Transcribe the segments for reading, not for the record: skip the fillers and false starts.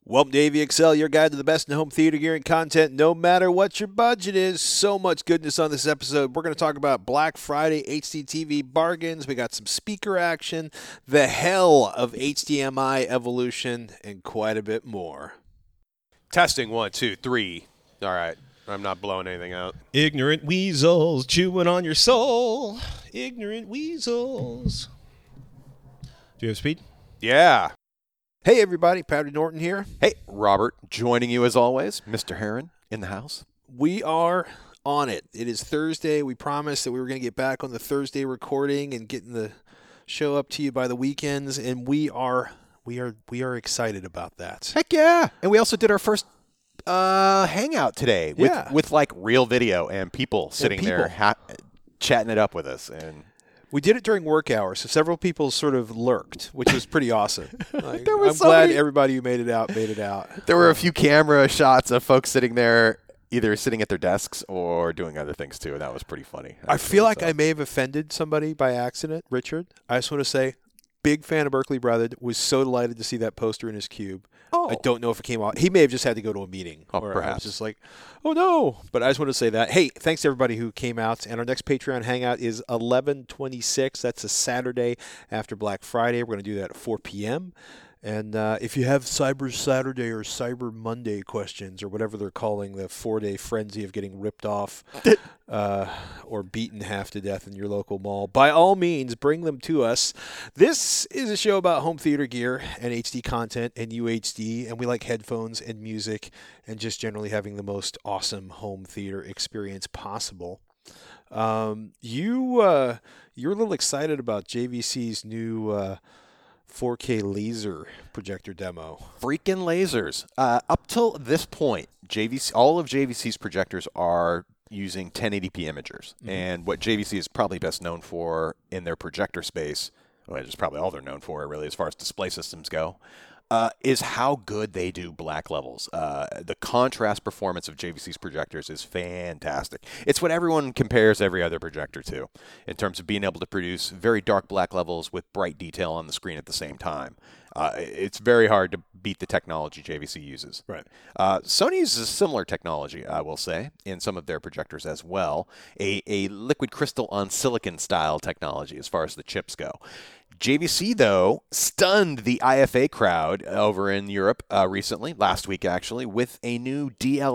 Welcome to AVXL, your guide to the best in home theater gear and content, no matter what your budget is. So much goodness on this episode. We're going to talk about Black Friday HDTV bargains. We got some speaker action, the hell of HDMI evolution, and quite a bit more. Testing 1, 2, 3. All right. I'm not blowing anything out. Ignorant weasels chewing on your soul. Ignorant weasels. Do you have speed? Yeah. Hey, everybody. Patty Norton here. Hey, Robert, joining you as always. Mr. Heron in the house. We are on it. It is Thursday. We promised that we were going to get back on the Thursday recording and getting the show up to you by the weekends, and we are excited about that. Heck yeah. And we also did our first hangout today with like real video and people sitting there chatting it up with us. And we did it during work hours, so several people sort of lurked, which was pretty awesome. Like, I'm glad everybody who made it out. There were a few camera shots of folks sitting there, either sitting at their desks or doing other things too, and that was pretty funny. I feel like I may have offended somebody by accident, Richard. I just want to say, big fan of Berkeley Brother, was so delighted to see that poster in his cube. Oh. I don't know if it came out. He may have just had to go to a meeting. Oh, or perhaps. I was just like, oh, no. But I just want to say that. Hey, thanks to everybody who came out. And our next Patreon Hangout is 11/26. That's a Saturday after Black Friday. We're going to do that at 4 p.m. And if you have Cyber Saturday or Cyber Monday questions or whatever they're calling the 4-day frenzy of getting ripped off or beaten half to death in your local mall, by all means, bring them to us. This is a show about home theater gear and HD content and UHD, and we like headphones and music and just generally having the most awesome home theater experience possible. You're a little excited about JVC's new 4K laser projector demo. Freaking lasers. Up till this point, all of JVC's projectors are using 1080p imagers. Mm-hmm. And what JVC is probably best known for in their projector space, which is probably all they're known for, really, as far as display systems go, is how good they do black levels. The contrast performance of JVC's projectors is fantastic. It's what everyone compares every other projector to in terms of being able to produce very dark black levels with bright detail on the screen at the same time. It's very hard to beat the technology JVC uses. Right. Sony uses a similar technology, I will say, in some of their projectors as well, a liquid crystal on silicon style technology as far as the chips go. JVC, though, stunned the IFA crowd over in Europe recently, last week actually, with a new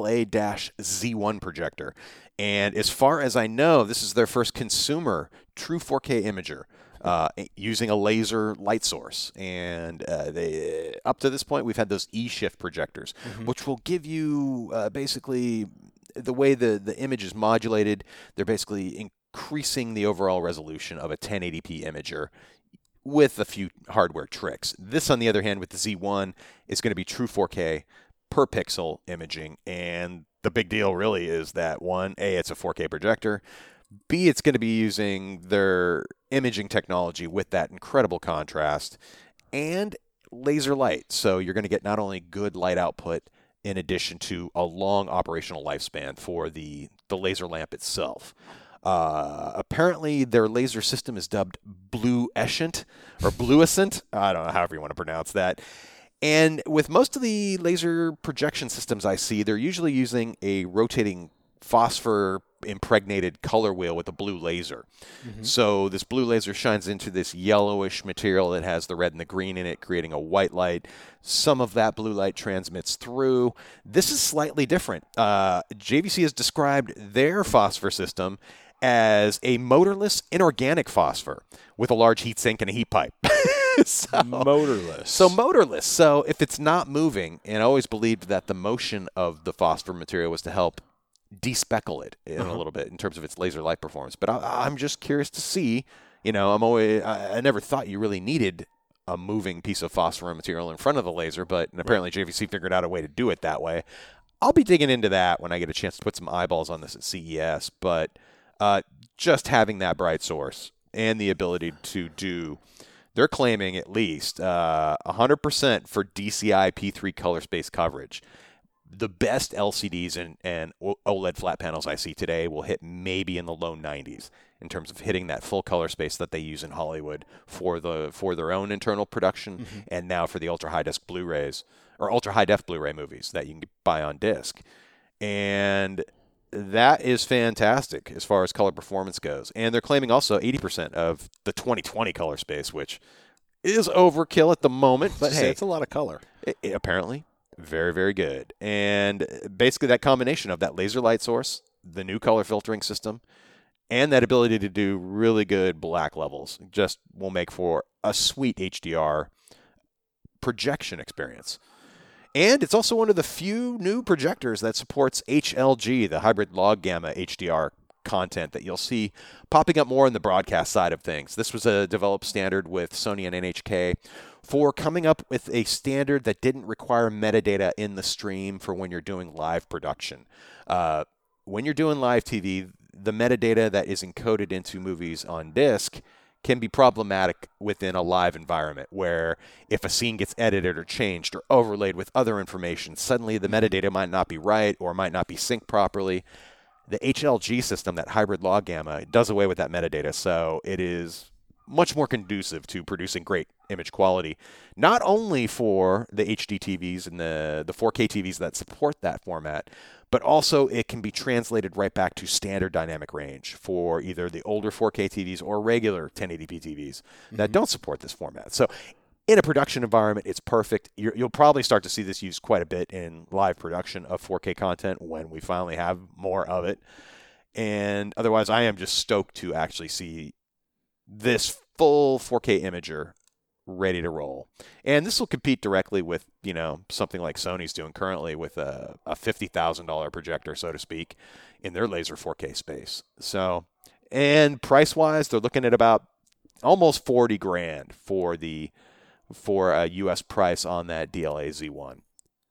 DLA-Z1 projector. And as far as I know, this is their first consumer true 4K imager using a laser light source. And up to this point, we've had those E-Shift projectors, which will give you basically the way the image is modulated. They're basically increasing the overall resolution of a 1080p imager with a few hardware tricks. This, on the other hand, with the Z1, is going to be true 4K per pixel imaging. And the big deal really is that, one, A, it's a 4K projector. B, it's going to be using their imaging technology with that incredible contrast and laser light. So you're going to get not only good light output in addition to a long operational lifespan for the laser lamp itself. Apparently, their laser system is dubbed Bluescent or Bluescent. I don't know, however you want to pronounce that. And with most of the laser projection systems I see, they're usually using a rotating phosphor impregnated color wheel with a blue laser. Mm-hmm. So this blue laser shines into this yellowish material that has the red and the green in it, creating a white light. Some of that blue light transmits through. This is slightly different. JVC has described their phosphor system as a motorless inorganic phosphor with a large heat sink and a heat pipe. Motorless. So if it's not moving, and I always believed that the motion of the phosphor material was to help despeckle it in a little bit in terms of its laser light performance. But I'm just curious to see, I never thought you really needed a moving piece of phosphor material in front of the laser, but apparently JVC figured out a way to do it that way. I'll be digging into that when I get a chance to put some eyeballs on this at CES, but just having that bright source and the ability to do, they're claiming at least 100% for DCI P3 color space coverage. The best LCDs and OLED flat panels I see today will hit maybe in the low 90s. in terms of hitting that full color space that they use in Hollywood for their own internal production, and now for the ultra high disc Blu-rays or ultra high def Blu-ray movies that you can buy on disc. And that is fantastic as far as color performance goes. And they're claiming also 80% of the 2020 color space, which is overkill at the moment, but hey, it's a lot of color. Apparently, very, very good. And basically that combination of that laser light source, the new color filtering system, and that ability to do really good black levels just will make for a sweet HDR projection experience. And it's also one of the few new projectors that supports HLG, the hybrid log gamma HDR content that you'll see popping up more on the broadcast side of things. This was a developed standard with Sony and NHK for coming up with a standard that didn't require metadata in the stream for when you're doing live production. When you're doing live TV, the metadata that is encoded into movies on disc can be problematic within a live environment where if a scene gets edited or changed or overlaid with other information, suddenly the metadata might not be right or might not be synced properly. The HLG system, that hybrid log gamma, does away with that metadata, so it is much more conducive to producing great image quality, not only for the HD TVs and the 4K TVs that support that format, but also it can be translated right back to standard dynamic range for either the older 4K TVs or regular 1080p TVs that don't support this format. So in a production environment, it's perfect. You'll probably start to see this used quite a bit in live production of 4K content when we finally have more of it. And otherwise, I am just stoked to actually see this full 4K imager ready to roll. And this will compete directly with, something like Sony's doing currently with a $50,000 projector, so to speak, in their laser 4K space. So, and price-wise, they're looking at about almost $40,000 for a US price on that DLA Z1.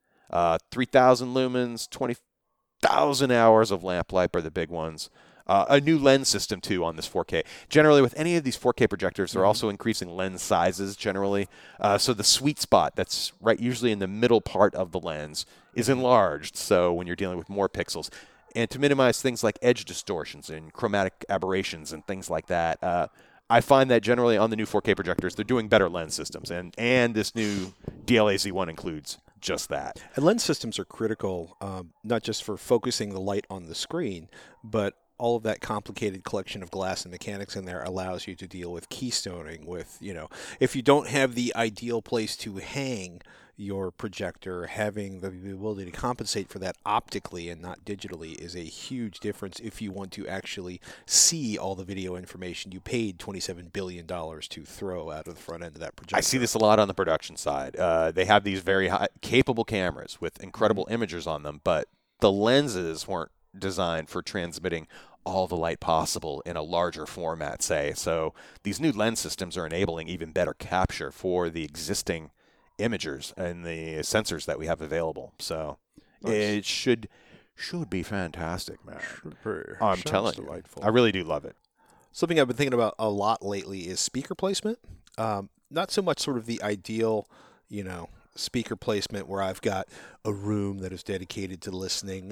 3,000 lumens, 20,000 hours of lamplight are the big ones. A new lens system, too, on this 4K. Generally, with any of these 4K projectors, they're also increasing lens sizes, generally. So the sweet spot that's right usually in the middle part of the lens is enlarged, so when you're dealing with more pixels. And to minimize things like edge distortions and chromatic aberrations and things like that, I find that generally on the new 4K projectors, they're doing better lens systems. And this new DLA Z1 includes just that. And lens systems are critical, not just for focusing the light on the screen, but all of that complicated collection of glass and mechanics in there allows you to deal with keystoning, with, if you don't have the ideal place to hang your projector, having the ability to compensate for that optically and not digitally is a huge difference if you want to actually see all the video information you paid $27 billion to throw out of the front end of that projector. I see this a lot on the production side. They have these very high, capable cameras with incredible imagers on them, but the lenses weren't designed for transmitting all the light possible in a larger format, say. So these new lens systems are enabling even better capture for the existing imagers and the sensors that we have available. So it should be fantastic, man. I'm telling you. Delightful. I really do love it. Something I've been thinking about a lot lately is speaker placement. Not so much sort of the ideal, speaker placement where I've got a room that is dedicated to listening,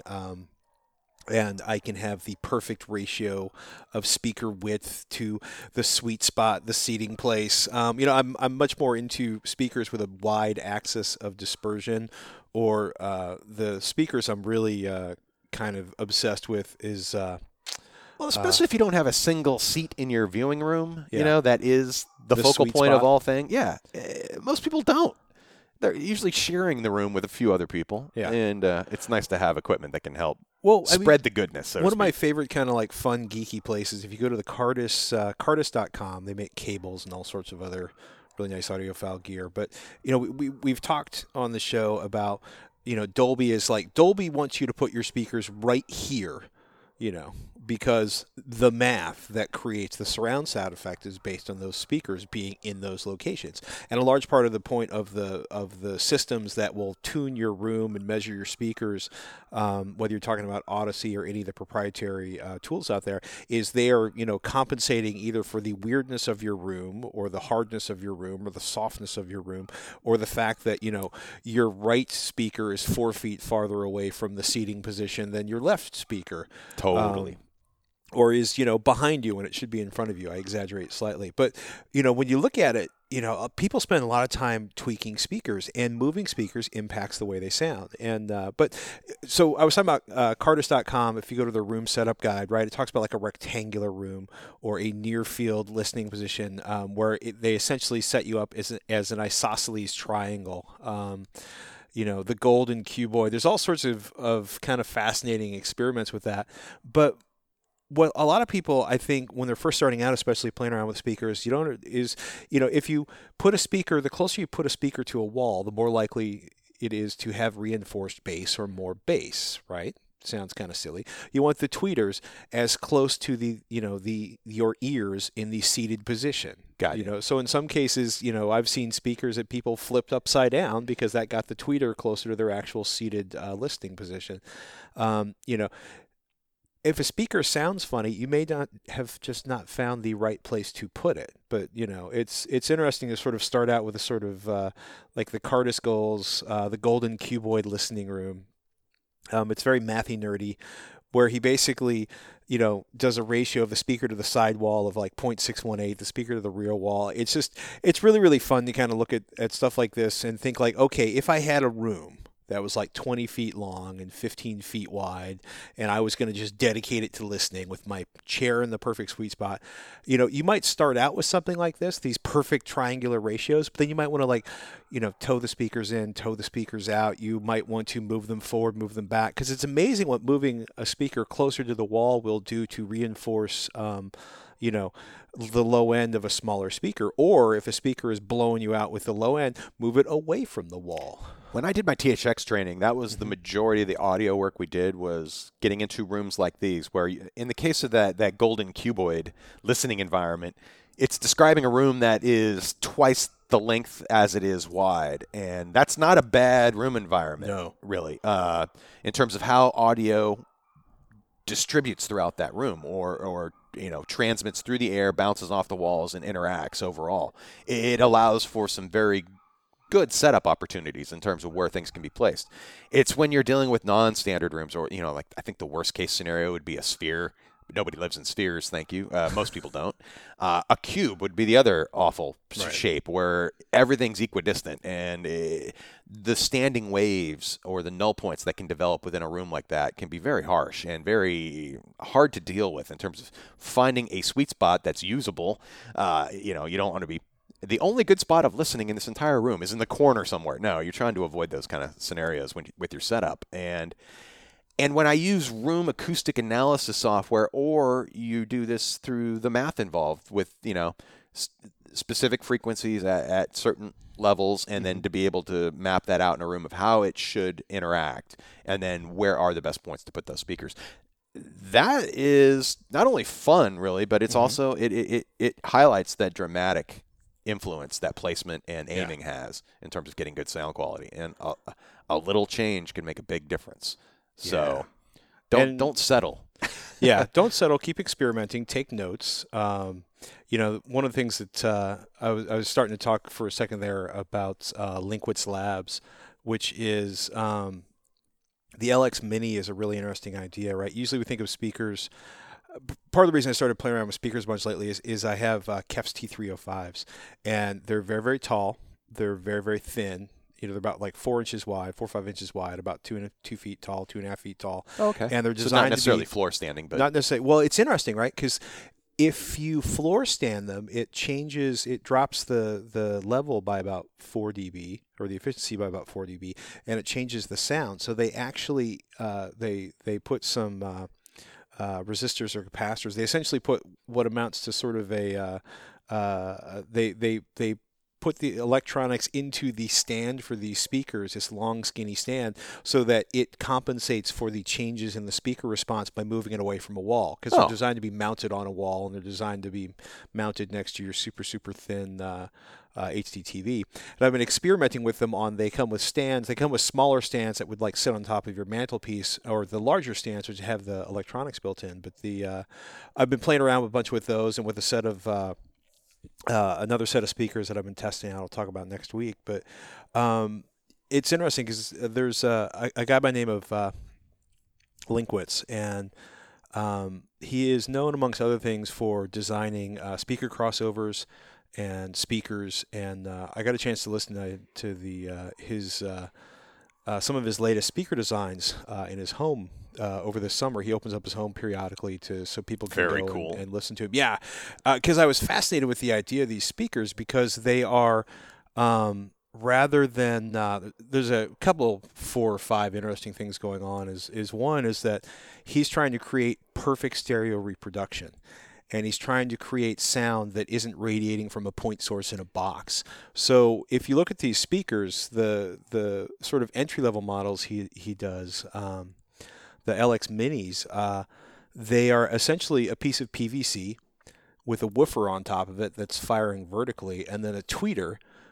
and I can have the perfect ratio of speaker width to the sweet spot, the seating place. I'm much more into speakers with a wide axis of dispersion, or the speakers I'm really kind of obsessed with is... well, especially if you don't have a single seat in your viewing room, that is the focal point of all things. Yeah, most people don't. They're usually sharing the room with a few other people, and it's nice to have equipment that can help spread the goodness. So one of my favorite kind of like fun geeky places, if you go to the Cardis, Cardis.com, they make cables and all sorts of other really nice audiophile gear. But we've talked on the show about Dolby is like Dolby wants you to put your speakers right here, because the math that creates the surround sound effect is based on those speakers being in those locations. And a large part of the point of the systems that will tune your room and measure your speakers, whether you're talking about Odyssey or any of the proprietary tools out there, is they are compensating either for the weirdness of your room or the hardness of your room or the softness of your room or the fact that your right speaker is 4 feet farther away from the seating position than your left speaker. Totally. or is behind you when it should be in front of you. I exaggerate slightly, but when you look at it, people spend a lot of time tweaking speakers, and moving speakers impacts the way they sound. And so I was talking about Cardus.com. If you go to the room setup guide, right, it talks about like a rectangular room or a near field listening position, where they essentially set you up as an isosceles triangle. The golden cuboid. There's all sorts of kind of fascinating experiments with that, but what a lot of people, I think, when they're first starting out, especially playing around with speakers, if you put a speaker, the closer you put a speaker to a wall, the more likely it is to have reinforced bass or more bass, right? Sounds kind of silly. You want the tweeters as close to your ears in the seated position. Got you. So in some cases, I've seen speakers that people flipped upside down because that got the tweeter closer to their actual seated listening position. If a speaker sounds funny, you may not have just not found the right place to put it. But it's interesting to sort of start out with a sort of like the Cardus goals, the golden cuboid listening room. It's very mathy nerdy, where he basically does a ratio of the speaker to the side wall of like 0.618, the speaker to the rear wall. It's really, really fun to kind of look at stuff like this and think like, okay, if I had a room that was like 20 feet long and 15 feet wide, and I was going to just dedicate it to listening with my chair in the perfect sweet spot. You might start out with something like this, these perfect triangular ratios, but then you might want to toe the speakers in, toe the speakers out. You might want to move them forward, move them back, because it's amazing what moving a speaker closer to the wall will do to reinforce the low end of a smaller speaker. Or if a speaker is blowing you out with the low end, move it away from the wall. When I did my THX training, that was the majority of the audio work we did, was getting into rooms like these, where in the case of that golden cuboid listening environment, it's describing a room that is twice the length as it is wide. And that's not a bad room environment, really, in terms of how audio distributes throughout that room, or transmits through the air, bounces off the walls, and interacts overall. It allows for some very good setup opportunities in terms of where things can be placed. It's when you're dealing with non-standard rooms, or like I think the worst case scenario would be a sphere. Nobody lives in spheres, thank you. Most people don't. A cube would be the other awful shape, where everything's equidistant, and the standing waves or the null points that can develop within a room like that can be very harsh and very hard to deal with in terms of finding a sweet spot that's usable. You don't want to be the only good spot of listening in this entire room is in the corner somewhere. No, you're trying to avoid those kind of scenarios with your setup. And when I use room acoustic analysis software, or you do this through the math involved with, specific frequencies at certain levels, and then to be able to map that out in a room of how it should interact, and then where are the best points to put those speakers. That is not only fun, really, but it's also, it highlights that dramatic influence that placement and aiming has in terms of getting good sound quality. And a little change can make a big difference. So don't settle. Don't settle. Keep experimenting. Take notes. One of the things that I was starting to talk for a second there about Linkwitz Labs, which is the LX Mini is a really interesting idea, right? Usually we think of speakers. Part of the reason I started playing around with speakers a bunch lately is I have Kef's T305s, and they're very, very tall. They're very, very thin. They're about like 4 or 5 inches wide, about 2 feet tall, 2.5 feet tall. Oh, okay. And they're designed not necessarily to be floor standing, but not necessarily. Well, it's interesting, right? Because if you floor stand them, it drops the level by about 4 dB, or the efficiency by about 4 dB, and it changes the sound. So they actually they put some resistors or capacitors. They essentially put what amounts to sort of a they put the electronics into the stand for these speakers, this long skinny stand, so that it compensates for the changes in the speaker response by moving it away from a wall, because they're designed to be mounted on a wall, and they're designed to be mounted next to your super thin HD TV. And I've been experimenting with them they come with stands. They come with smaller stands that would like sit on top of your mantelpiece, or the larger stands which have the electronics built in. But I've been playing around with a bunch with those, and with a set of another set of speakers that I've been testing out. I'll talk about next week. But it's interesting because there's a guy by the name of Linkwitz, and he is known, amongst other things, for designing speaker crossovers and speakers. And I got a chance to listen to his some of his latest speaker designs in his home over the summer. He opens up his home periodically so people can Very go cool. and listen to him. Yeah, because I was fascinated with the idea of these speakers because they are rather than there's a couple 4 or 5 interesting things going on. One is that he's trying to create perfect stereo reproduction. And he's trying to create sound that isn't radiating from a point source in a box. So if you look at these speakers, the sort of entry-level models he does, the LX Minis, they are essentially a piece of PVC with a woofer on top of it that's firing vertically, and then a tweeter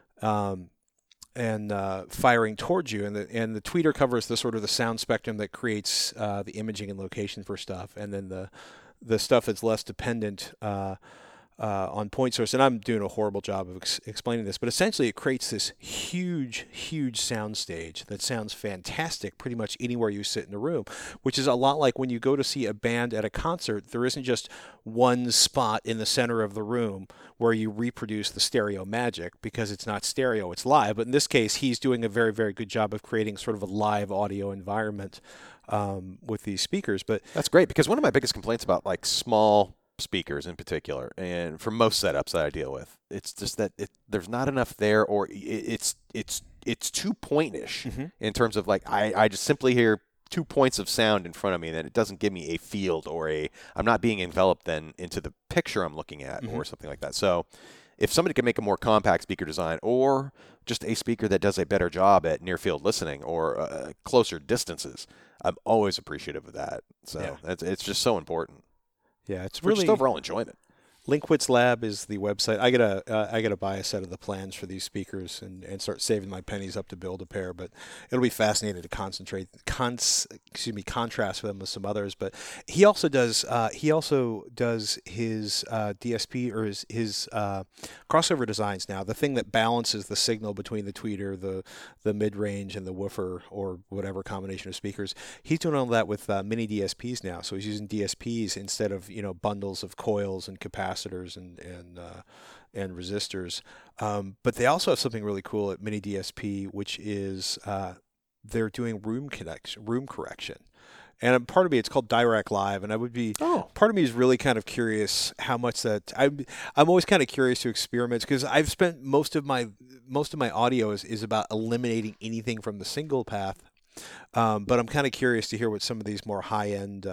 and firing towards you. And the tweeter covers the sort of the sound spectrum that creates the imaging and location for stuff, and then the stuff that's less dependent on point source. And I'm doing a horrible job of explaining this, but essentially it creates this huge, huge sound stage that sounds fantastic pretty much anywhere you sit in the room, which is a lot like when you go to see a band at a concert. There isn't just one spot in the center of the room where you reproduce the stereo magic because it's not stereo, it's live. But in this case, he's doing a very, very good job of creating sort of a live audio environment with these speakers. But That's great, because one of my biggest complaints about like small speakers in particular, and for most setups that I deal with, it's just that there's not enough there, or it's too pointish in terms of like I just simply hear 2 points of sound in front of me, and then it doesn't give me a field or I'm not being enveloped then into the picture I'm looking at or something like that. So if somebody could make a more compact speaker design, or just a speaker that does a better job at near field listening or closer distances, I'm always appreciative of that. So it's just so important. yeah, it's For really just overall enjoyment. Linkwitz Lab is the website. I gotta buy a set of the plans for these speakers and start saving my pennies up to build a pair. But it'll be fascinating to contrast them with some others. But he also does his DSP or his crossover designs now. The thing that balances the signal between the tweeter, the mid range, and the woofer, or whatever combination of speakers. He's doing all that with mini DSPs now. So he's using DSPs instead of bundles of coils and capacitors and resistors. But they also have something really cool at Mini DSP, which is they're doing room correction. And part of me, it's called Dirac Live, and part of me is really kind of curious how much that I'm always kind of curious to experiment, because I've spent most of my audio is about eliminating anything from the single path. But I'm kind of curious to hear what some of these more high-end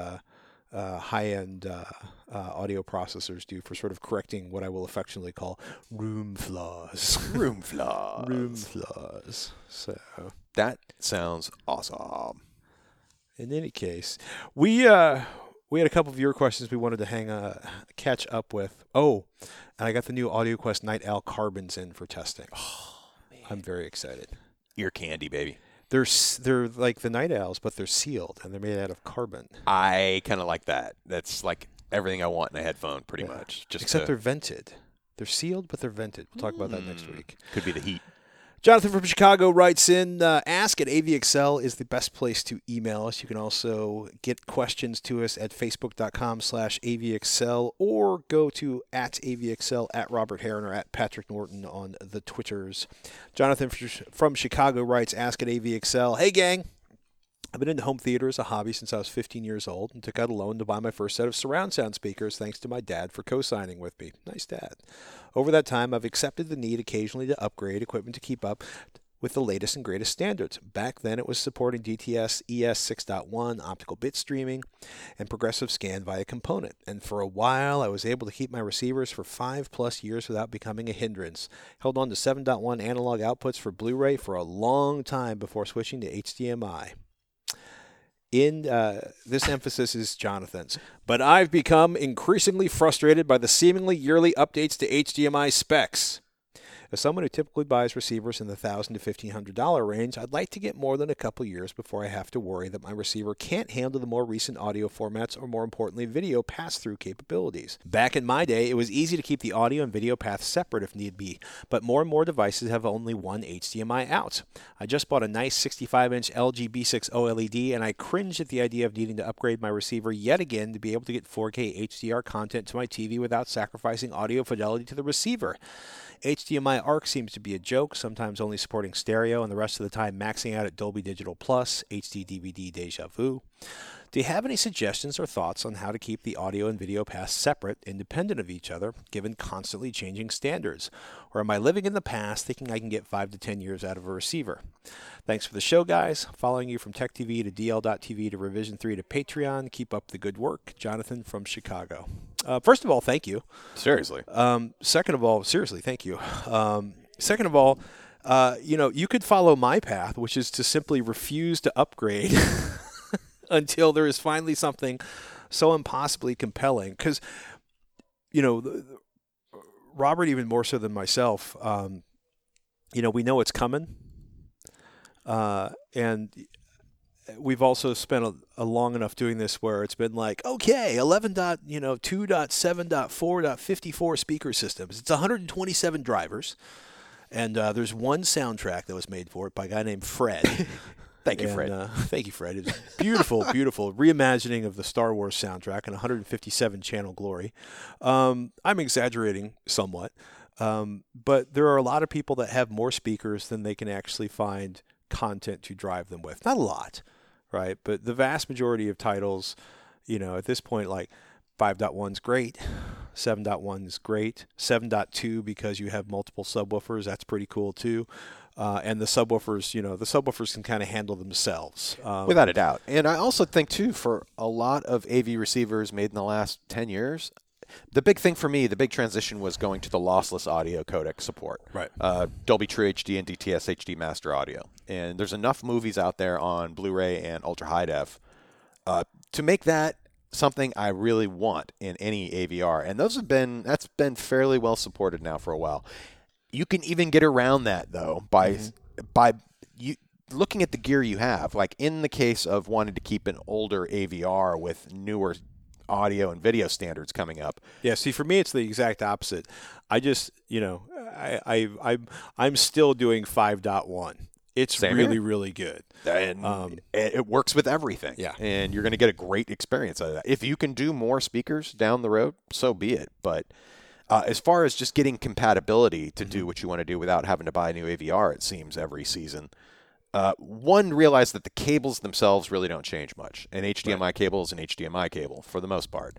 audio processors do for sort of correcting what I will affectionately call room flaws. Room flaws. Room flaws. So That sounds awesome. in any case, we had a couple of viewer questions we wanted to catch up with. Oh, and I got the new AudioQuest Night Owl carbons in for testing. Oh, man. I'm very excited. Ear candy, baby. They're like the Night Owls, but they're sealed and they're made out of carbon. I kind of like that. That's like everything I want in a headphone, pretty much. Except they're vented. They're sealed, but they're vented. We'll talk about that next week. Could be the heat. Jonathan from Chicago writes in, ask at AVXL is the best place to email us. You can also get questions to us at facebook.com/AVXL, or go to @AVXL, @Robert Heron, or @Patrick Norton on the Twitters. Jonathan from Chicago writes, ask at AVXL. Hey, gang. I've been into home theater as a hobby since I was 15 years old and took out a loan to buy my first set of surround sound speakers thanks to my dad for co-signing with me. Nice dad. Over that time, I've accepted the need occasionally to upgrade equipment to keep up with the latest and greatest standards. Back then, it was supporting DTS ES 6.1, optical bit streaming, and progressive scan via component. And for a while, I was able to keep my receivers for 5+ years without becoming a hindrance. Held on to 7.1 analog outputs for Blu-ray for a long time before switching to HDMI. This emphasis is Jonathan's. But I've become increasingly frustrated by the seemingly yearly updates to HDMI specs. As someone who typically buys receivers in the $1,000 to $1,500 range, I'd like to get more than a couple years before I have to worry that my receiver can't handle the more recent audio formats or, more importantly, video pass-through capabilities. Back in my day, it was easy to keep the audio and video paths separate if need be, but more and more devices have only one HDMI out. I just bought a nice 65-inch LG B6 OLED, and I cringe at the idea of needing to upgrade my receiver yet again to be able to get 4K HDR content to my TV without sacrificing audio fidelity to the receiver. HDMI ARC seems to be a joke, sometimes only supporting stereo and the rest of the time maxing out at Dolby Digital Plus, HD DVD Deja Vu. Do you have any suggestions or thoughts on how to keep the audio and video paths separate, independent of each other, given constantly changing standards? Or am I living in the past thinking I can get 5 to 10 years out of a receiver? Thanks for the show, guys. Following you from Tech TV to DL.TV to Revision 3 to Patreon. Keep up the good work. Jonathan from Chicago. First of all, thank you. Seriously. Second of all, seriously, thank you. Second of all, you could follow my path, which is to simply refuse to upgrade until there is finally something so impossibly compelling. Because, Robert, even more so than myself, we know it's coming. And we've also spent a long enough doing this where it's been like, okay, 11.2.7.4.54 speaker systems. It's 127 drivers. And there's one soundtrack that was made for it by a guy named Fred. Thank you, Fred. Thank you, Fred. It's beautiful, beautiful reimagining of the Star Wars soundtrack in 157-channel glory. I'm exaggerating somewhat, but there are a lot of people that have more speakers than they can actually find content to drive them with. Not a lot, right? But the vast majority of titles, at this point, like 5.1's great, 7.1's great, 7.2 because you have multiple subwoofers, that's pretty cool too. And the subwoofers can kind of handle themselves. Without a doubt. And I also think, too, for a lot of AV receivers made in the last 10 years, the big thing for me, the big transition was going to the lossless audio codec support. Right. Dolby True HD and DTS HD Master Audio. And there's enough movies out there on Blu-ray and Ultra High Def to make that something I really want in any AVR. And that's been fairly well supported now for a while. You can even get around that, though, by you looking at the gear you have. Like in the case of wanting to keep an older AVR with newer audio and video standards coming up. Yeah, see, for me, it's the exact opposite. I just, I'm still doing 5.1. It's Same really, here. really good. And it works with everything. Yeah. And you're going to get a great experience out of that. If you can do more speakers down the road, so be it. But as far as just getting compatibility to do what you want to do without having to buy a new AVR, it seems, every season, one, realize that the cables themselves really don't change much. An HDMI cable is an HDMI cable for the most part.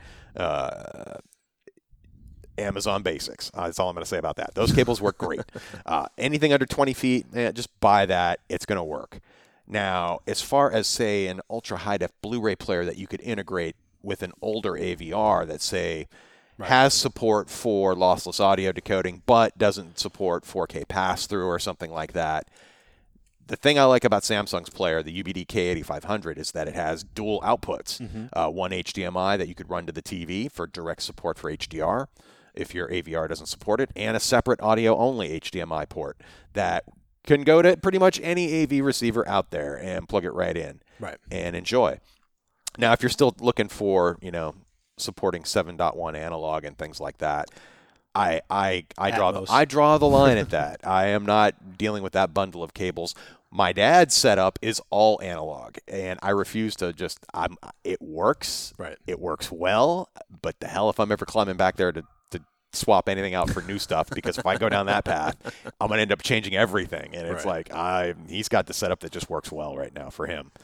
Amazon Basics. That's all I'm going to say about that. Those cables work great. Anything under 20 feet, just buy that. It's going to work. Now, as far as, say, an ultra high-def Blu-ray player that you could integrate with an older AVR that, say, has support for lossless audio decoding but doesn't support 4K pass-through or something like that, the thing I like about Samsung's player, the UBD K8500, is that it has dual outputs. One HDMI that you could run to the TV for direct support for HDR if your AVR doesn't support it, and a separate audio-only HDMI port that can go to pretty much any AV receiver out there and plug it right in and enjoy. Now, if you're still looking for, supporting 7.1 analog and things like that, I draw the line at that. I am not dealing with that bundle of cables. My dad's setup is all analog, and I refuse to it works. Right. It works well, but the hell if I'm ever climbing back there to swap anything out for new stuff, because if I go down that path, I'm going to end up changing everything. And it's like, he's got the setup that just works well right now for him.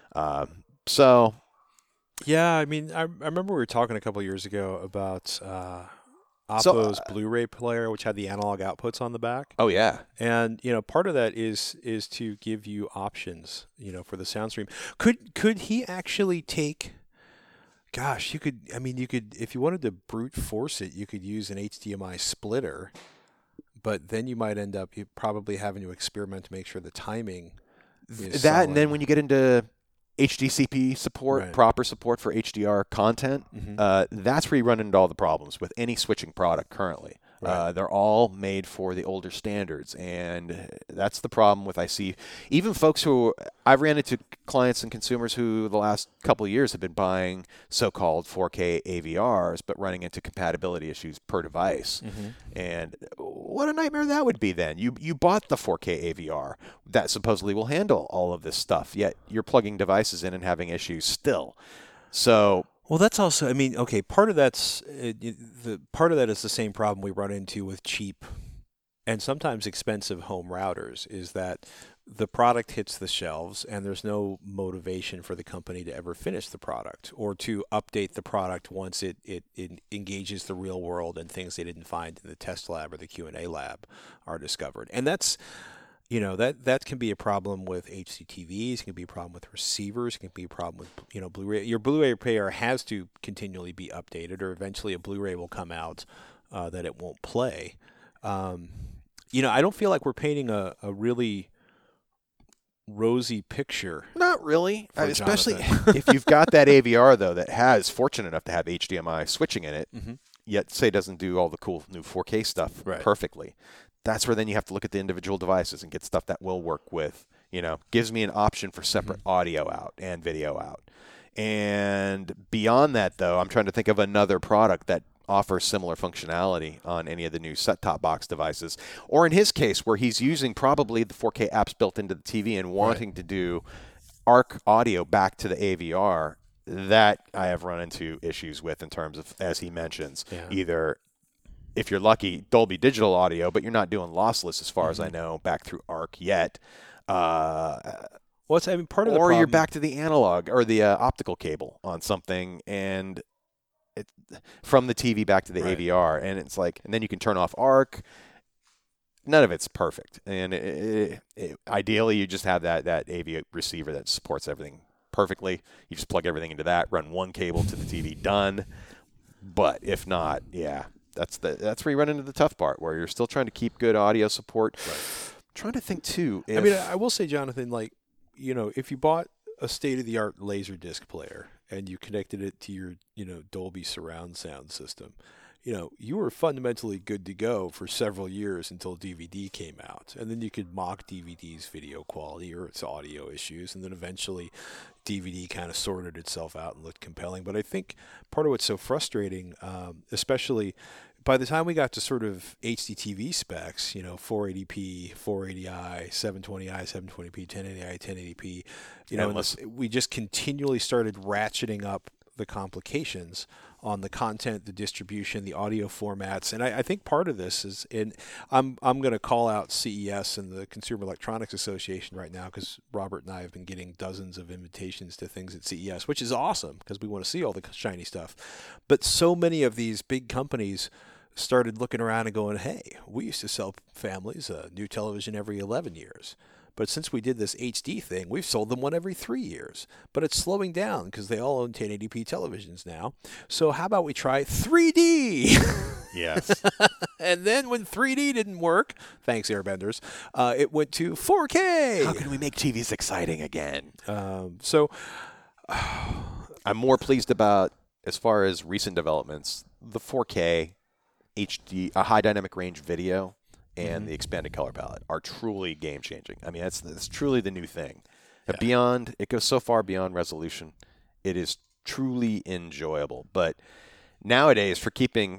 Yeah, I mean, I remember we were talking a couple of years ago about Oppo's Blu-ray player, which had the analog outputs on the back. Oh, yeah. And, part of that is to give you options, for the sound stream. Could he actually take... Gosh, you could, if you wanted to brute force it, you could use an HDMI splitter, but then you might end up probably having to experiment to make sure the timing is that, solid. and then when you get into HDCP support, proper support for HDR content, that's where you run into all the problems with any switching product currently. Right. They're all made for the older standards, and that's the problem with I see even folks who I've ran into clients and consumers who the last couple of years have been buying so-called 4K AVRs, but running into compatibility issues per device. And what a nightmare that would be then. You bought the 4K AVR that supposedly will handle all of this stuff, yet you're plugging devices in and having issues still. So Well, that's also, I mean, okay, part of that's the part of that is the same problem we run into with cheap and sometimes expensive home routers is that the product hits the shelves and there's no motivation for the company to ever finish the product or to update the product once it engages the real world and things they didn't find in the test lab or the Q&A lab are discovered. And that's that can be a problem with HDTVs, it can be a problem with receivers, it can be a problem with, Blu-ray. Your Blu-ray player has to continually be updated, or eventually a Blu-ray will come out that it won't play. I don't feel like we're painting a really rosy picture. not really, For especially Jonathan. if you've got that AVR though that has fortunate enough to have HDMI switching in it, Mhm. yet say doesn't do all the cool new 4K stuff Right. perfectly. That's where then you have to look at the individual devices and get stuff that will work with, gives me an option for separate audio out and video out. And beyond that, though, I'm trying to think of another product that offers similar functionality on any of the new set-top box devices. Or in his case, where he's using probably the 4K apps built into the TV and wanting to do ARC audio back to the AVR, that I have run into issues with in terms of, as he mentions, Yeah. either if you're lucky, Dolby Digital audio, but you're not doing lossless as far as I know back through ARC yet. Part of the Or problem, you're back to the analog or the optical cable on something, and from the TV back to the Right. AVR, and it's like, and then you can turn off ARC. None of it's perfect, and ideally you just have that AV receiver that supports everything perfectly. You just plug everything into that, run one cable to the TV, done. But if not, yeah. That's where you run into the tough part, where you're still trying to keep good audio support. Trying to think too. I will say, Jonathan, if you bought a state-of-the-art Laserdisc player and you connected it to your, Dolby surround sound system, you were fundamentally good to go for several years until DVD came out. And then you could mock DVD's video quality or its audio issues. And then eventually DVD kind of sorted itself out and looked compelling. But I think part of what's so frustrating, especially by the time we got to sort of HDTV specs, 480p, 480i, 720i, 720p, 1080i, 1080p, we just continually started ratcheting up the complications on the content, the distribution, the audio formats. And I think part of this is, I'm going to call out CES and the Consumer Electronics Association right now, because Robert and I have been getting dozens of invitations to things at CES, which is awesome because we want to see all the shiny stuff. But so many of these big companies started looking around and going, hey, we used to sell families a new television every 11 years. But since we did this HD thing, we've sold them one every 3 years. But it's slowing down because they all own 1080p televisions now. So how about we try 3D? yes, And then when 3D didn't work, thanks Airbenders, it went to 4K. how can we make TVs exciting again? So I'm more pleased about, as far as recent developments, the 4K HD, a high dynamic range video, and the expanded color palette are truly game changing. I mean, that's truly the new thing. Beyond, it goes so far beyond resolution. It is truly enjoyable. But nowadays, to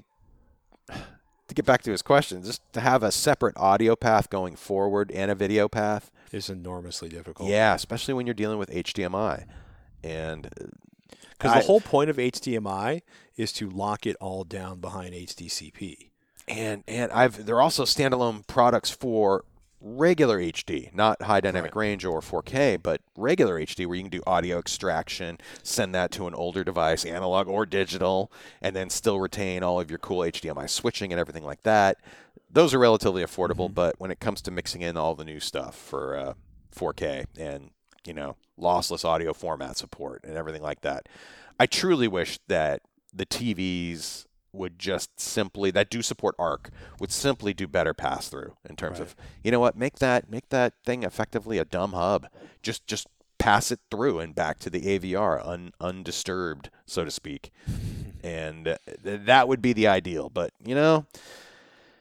get back to his question, just to have a separate audio path going forward and a video path it's enormously difficult. Yeah, especially when you're dealing with HDMI. And because the whole point of HDMI is to lock it all down behind HDCP. And they're also standalone products for regular HD, not high dynamic range or 4K, but regular HD, where you can do audio extraction, send that to an older device, analog or digital, and then still retain all of your cool HDMI switching and everything like that. Those are relatively affordable, but when it comes to mixing in all the new stuff for 4K and lossless audio format support and everything like that, I truly wish that the TVs would just simply, that do support ARC, would simply do better pass through in terms of, make that thing effectively a dumb hub. Just pass it through and back to the AVR undisturbed, so to speak. And that would be the ideal. But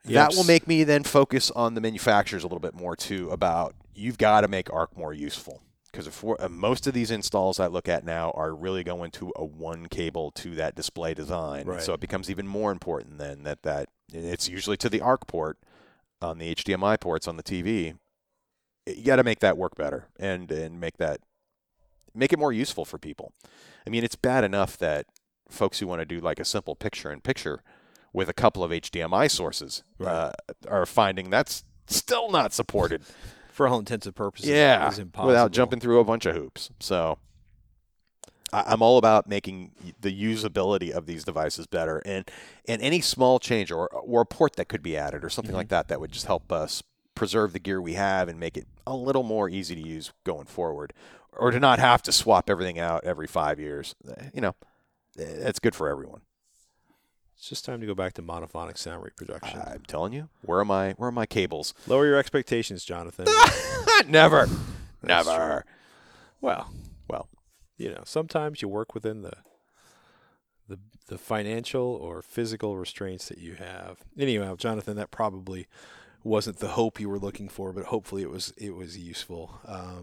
That will make me then focus on the manufacturers a little bit more too about you've got to make ARC more useful. Because most of these installs I look at now are really going to a one cable to that display design. Right. So it becomes even more important then that it's usually to the ARC port on the HDMI ports on the TV. You got to make that work better and make it more useful for people. I mean, it's bad enough that folks who want to do like a simple picture-in-picture with a couple of HDMI sources are finding that's still not supported. For all intents and purposes, Yeah, it's impossible. without jumping through a bunch of hoops. So I'm all about making the usability of these devices better, and any small change or a port that could be added or something like that would just help us preserve the gear we have and make it a little more easy to use going forward, or to not have to swap everything out every 5 years. That's good for everyone. It's just time to go back to monophonic sound reproduction. I'm telling you, where are my cables? Lower your expectations, Jonathan. Never. That's Never. Well, Well, sometimes you work within the financial or physical restraints that you have. Anyhow, Jonathan, that probably wasn't the hope you were looking for, but hopefully it was useful.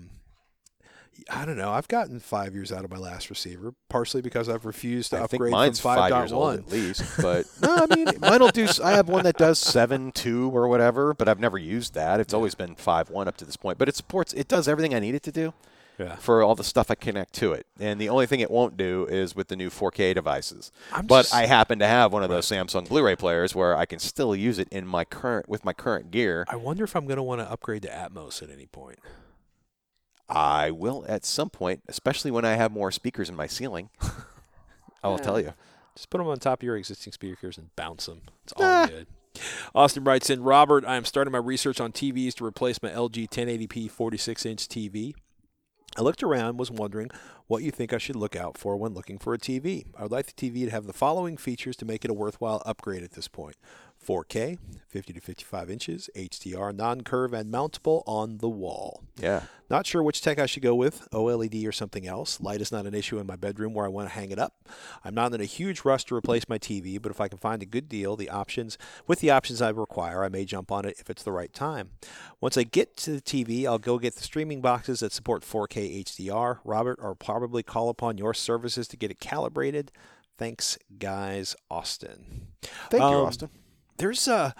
I don't know. I've gotten 5 years out of my last receiver, partially because I've refused to I think upgrade mine's from 5 years old 5.1. at least. But no, I mean, mine will do. I have one that does 7.2 or whatever, but I've never used that. It's always been 5.1 up to this point. But it does everything I need it to do for all the stuff I connect to it. And the only thing it won't do is with the new 4K devices. I happen to have one of those Samsung Blu-ray players where I can still use it with my current gear. I wonder if I'm going to want to upgrade to Atmos at any point. I will at some point, especially when I have more speakers in my ceiling. I will tell you. Just put them on top of your existing speakers and bounce them. It's all good. Austin writes in, Robert, I am starting my research on TVs to replace my LG 1080p 46-inch TV. I looked around and was wondering what you think I should look out for when looking for a TV. I would like the TV to have the following features to make it a worthwhile upgrade at this point. 4K, 50 to 55 inches, HDR, non-curve, and mountable on the wall. Yeah. Not sure which tech I should go with, OLED or something else. Light is not an issue in my bedroom where I want to hang it up. I'm not in a huge rush to replace my TV, but if I can find a good deal, with the options I require, I may jump on it if it's the right time. Once I get to the TV, I'll go get the streaming boxes that support 4K HDR. Robert, I'll probably call upon your services to get it calibrated. Thanks, guys. Austin. Thank you, Austin. There's that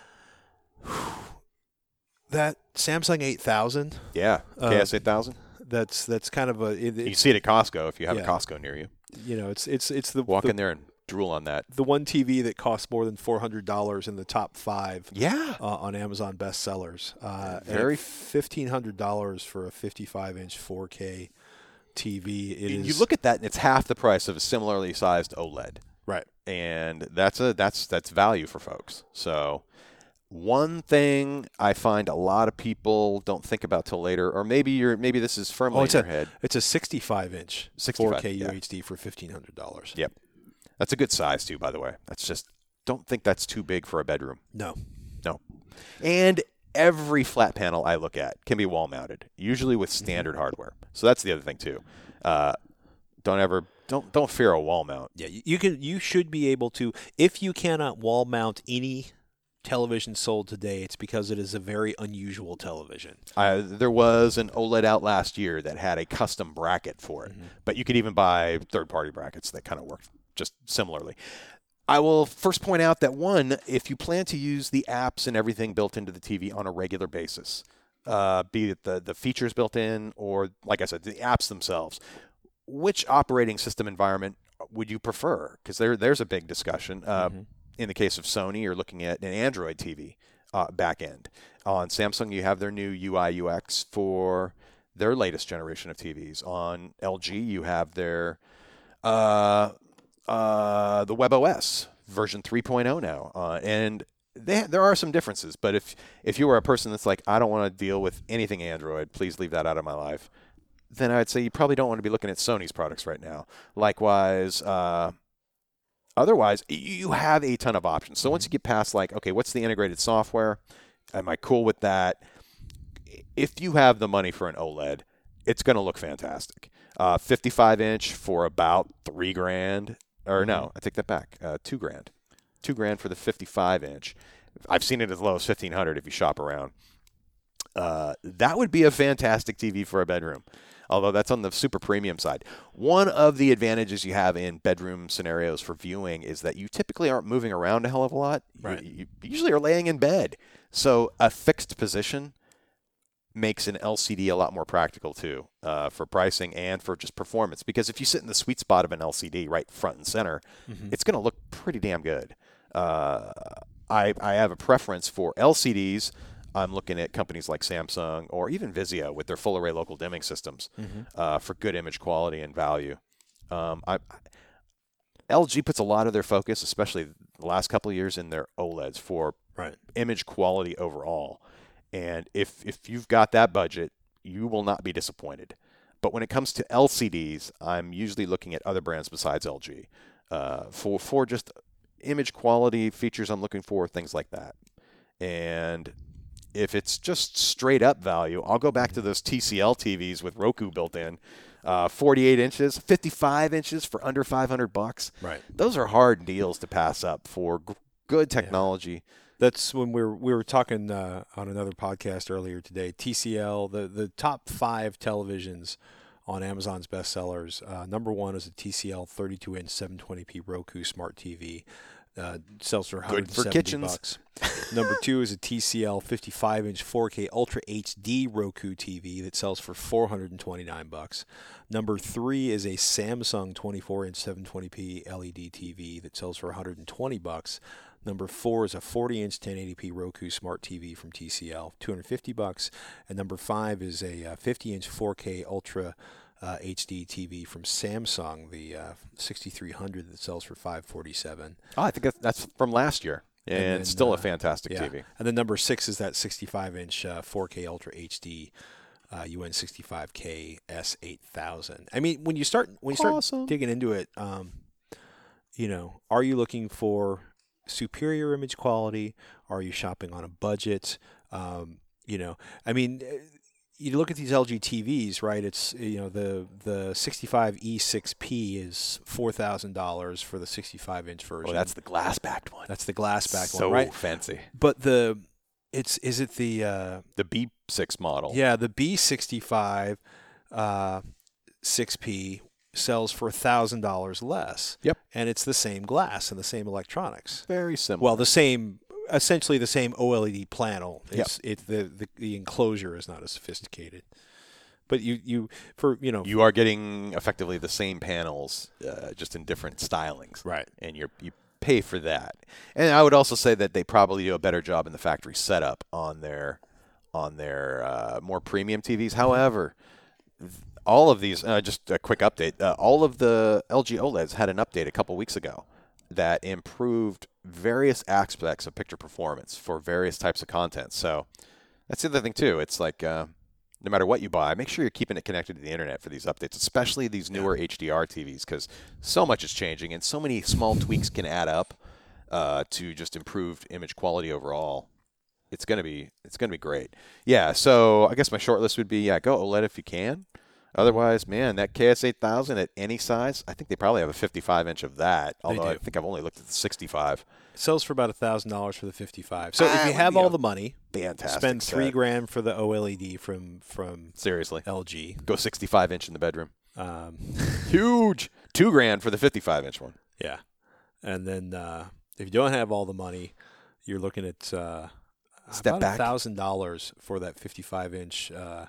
Samsung 8000. Yeah, KS8000. That's kind of a. You see it at Costco if you have a Costco near you. It's the walk in there and drool on that. The one TV that costs more than $400 in the top 5. Yeah. On Amazon bestsellers. Very $1,500 for a 55-inch 4K TV. You look at that and it's half the price of a similarly sized OLED. Right. And that's value for folks. So one thing I find a lot of people don't think about till later, or maybe this is firmly in your head. It's a 65-inch 4K UHD for $1,500. Yep. That's a good size too, by the way. That's just, don't think that's too big for a bedroom. No. And every flat panel I look at can be wall mounted, usually with standard hardware. So that's the other thing too. Don't fear a wall mount. Yeah, you should be able to. If you cannot wall mount any television sold today, it's because it is a very unusual television. There was an OLED out last year that had a custom bracket for it, but you could even buy third-party brackets that kind of work just similarly. I will first point out that one, if you plan to use the apps and everything built into the TV on a regular basis, be it the features built in or, like I said, the apps themselves, which operating system environment would you prefer? Because there's a big discussion. In the case of Sony, you're looking at an Android TV back end. On Samsung, you have their new UI UX for their latest generation of TVs. On LG, you have their the WebOS version 3.0 now. And there are some differences. But if you were a person that's like, I don't want to deal with anything Android, please leave that out of my life, then I'd say you probably don't want to be looking at Sony's products right now. Likewise, otherwise, you have a ton of options. So once you get past okay, what's the integrated software? Am I cool with that? If you have the money for an OLED, it's going to look fantastic. 55-inch for about $3,000. Or no, I take that back. $2,000. $2,000 for the 55-inch. I've seen it as low as $1,500 if you shop around. That would be a fantastic TV for a bedroom, although that's on the super premium side. One of the advantages you have in bedroom scenarios for viewing is that you typically aren't moving around a hell of a lot. Right. You usually are laying in bed. So a fixed position makes an LCD a lot more practical too, for pricing and for just performance. Because if you sit in the sweet spot of an LCD right front and center, it's going to look pretty damn good. I have a preference for LCDs. I'm looking at companies like Samsung or even Vizio with their full array local dimming systems for good image quality and value. LG puts a lot of their focus, especially the last couple of years, in their OLEDs for image quality overall. And if you've got that budget, you will not be disappointed. But when it comes to LCDs, I'm usually looking at other brands besides LG for just image quality features. I'm looking for things like that. And if it's just straight up value, I'll go back to those TCL TVs with Roku built in, 48 inches, 55 inches for under $500. Right. Those are hard deals to pass up for good technology. Yeah. That's when we were talking on another podcast earlier today. TCL, the top 5 televisions on Amazon's bestsellers. Number 1 is a TCL 32-inch 720p Roku smart TV. Sells for $170. Number 2 is a TCL 55-inch 4K Ultra HD Roku TV that sells for $429. Number 3 is a Samsung 24-inch 720p LED TV that sells for $120. Number 4 is a 40-inch 1080p Roku Smart TV from TCL, $250. And number 5 is a 50-inch 4K Ultra HD TV from Samsung, the 6300 that sells for $547. Oh, I think that's from last year, and then, still a fantastic TV. And then number 6 is that 65-inch 4K Ultra HD UN65K S8000. I mean, when you start Awesome. digging into it, are you looking for superior image quality? Are you shopping on a budget? You look at these LG TVs, right? It's the 65E6P is $4,000 for the 65-inch version. Oh, that's the glass-backed one. That's the glass-backed so one, right? So fancy. But is it the B6 model? Yeah, the B65 6P sells for $1,000 less. Yep. And it's the same glass and the same electronics. Very similar. Well, essentially the same OLED panel. The enclosure is not as sophisticated. But you are getting effectively the same panels, just in different stylings. Right. And you pay for that. And I would also say that they probably do a better job in the factory setup on their more premium TVs. However, all of these, just a quick update, all of the LG OLEDs had an update a couple weeks ago that improved various aspects of picture performance for various types of content. So that's the other thing, too. It's like no matter what you buy, make sure you're keeping it connected to the internet for these updates, especially these newer HDR TVs, because so much is changing and so many small tweaks can add up to just improved image quality overall. It's gonna be great. Yeah, so I guess my short list would be, go OLED if you can. Otherwise, man, that KS8000 at any size, I think they probably have a 55-inch of that, although I think I've only looked at the 65. It sells for about $1,000 for the 55. So if you have all the money, fantastic spend set. $3,000 for the OLED from seriously LG. Go 65-inch in the bedroom. Huge. $2,000 for the 55-inch one. Yeah. And then if you don't have all the money, you're looking at about $1,000 for that 55-inch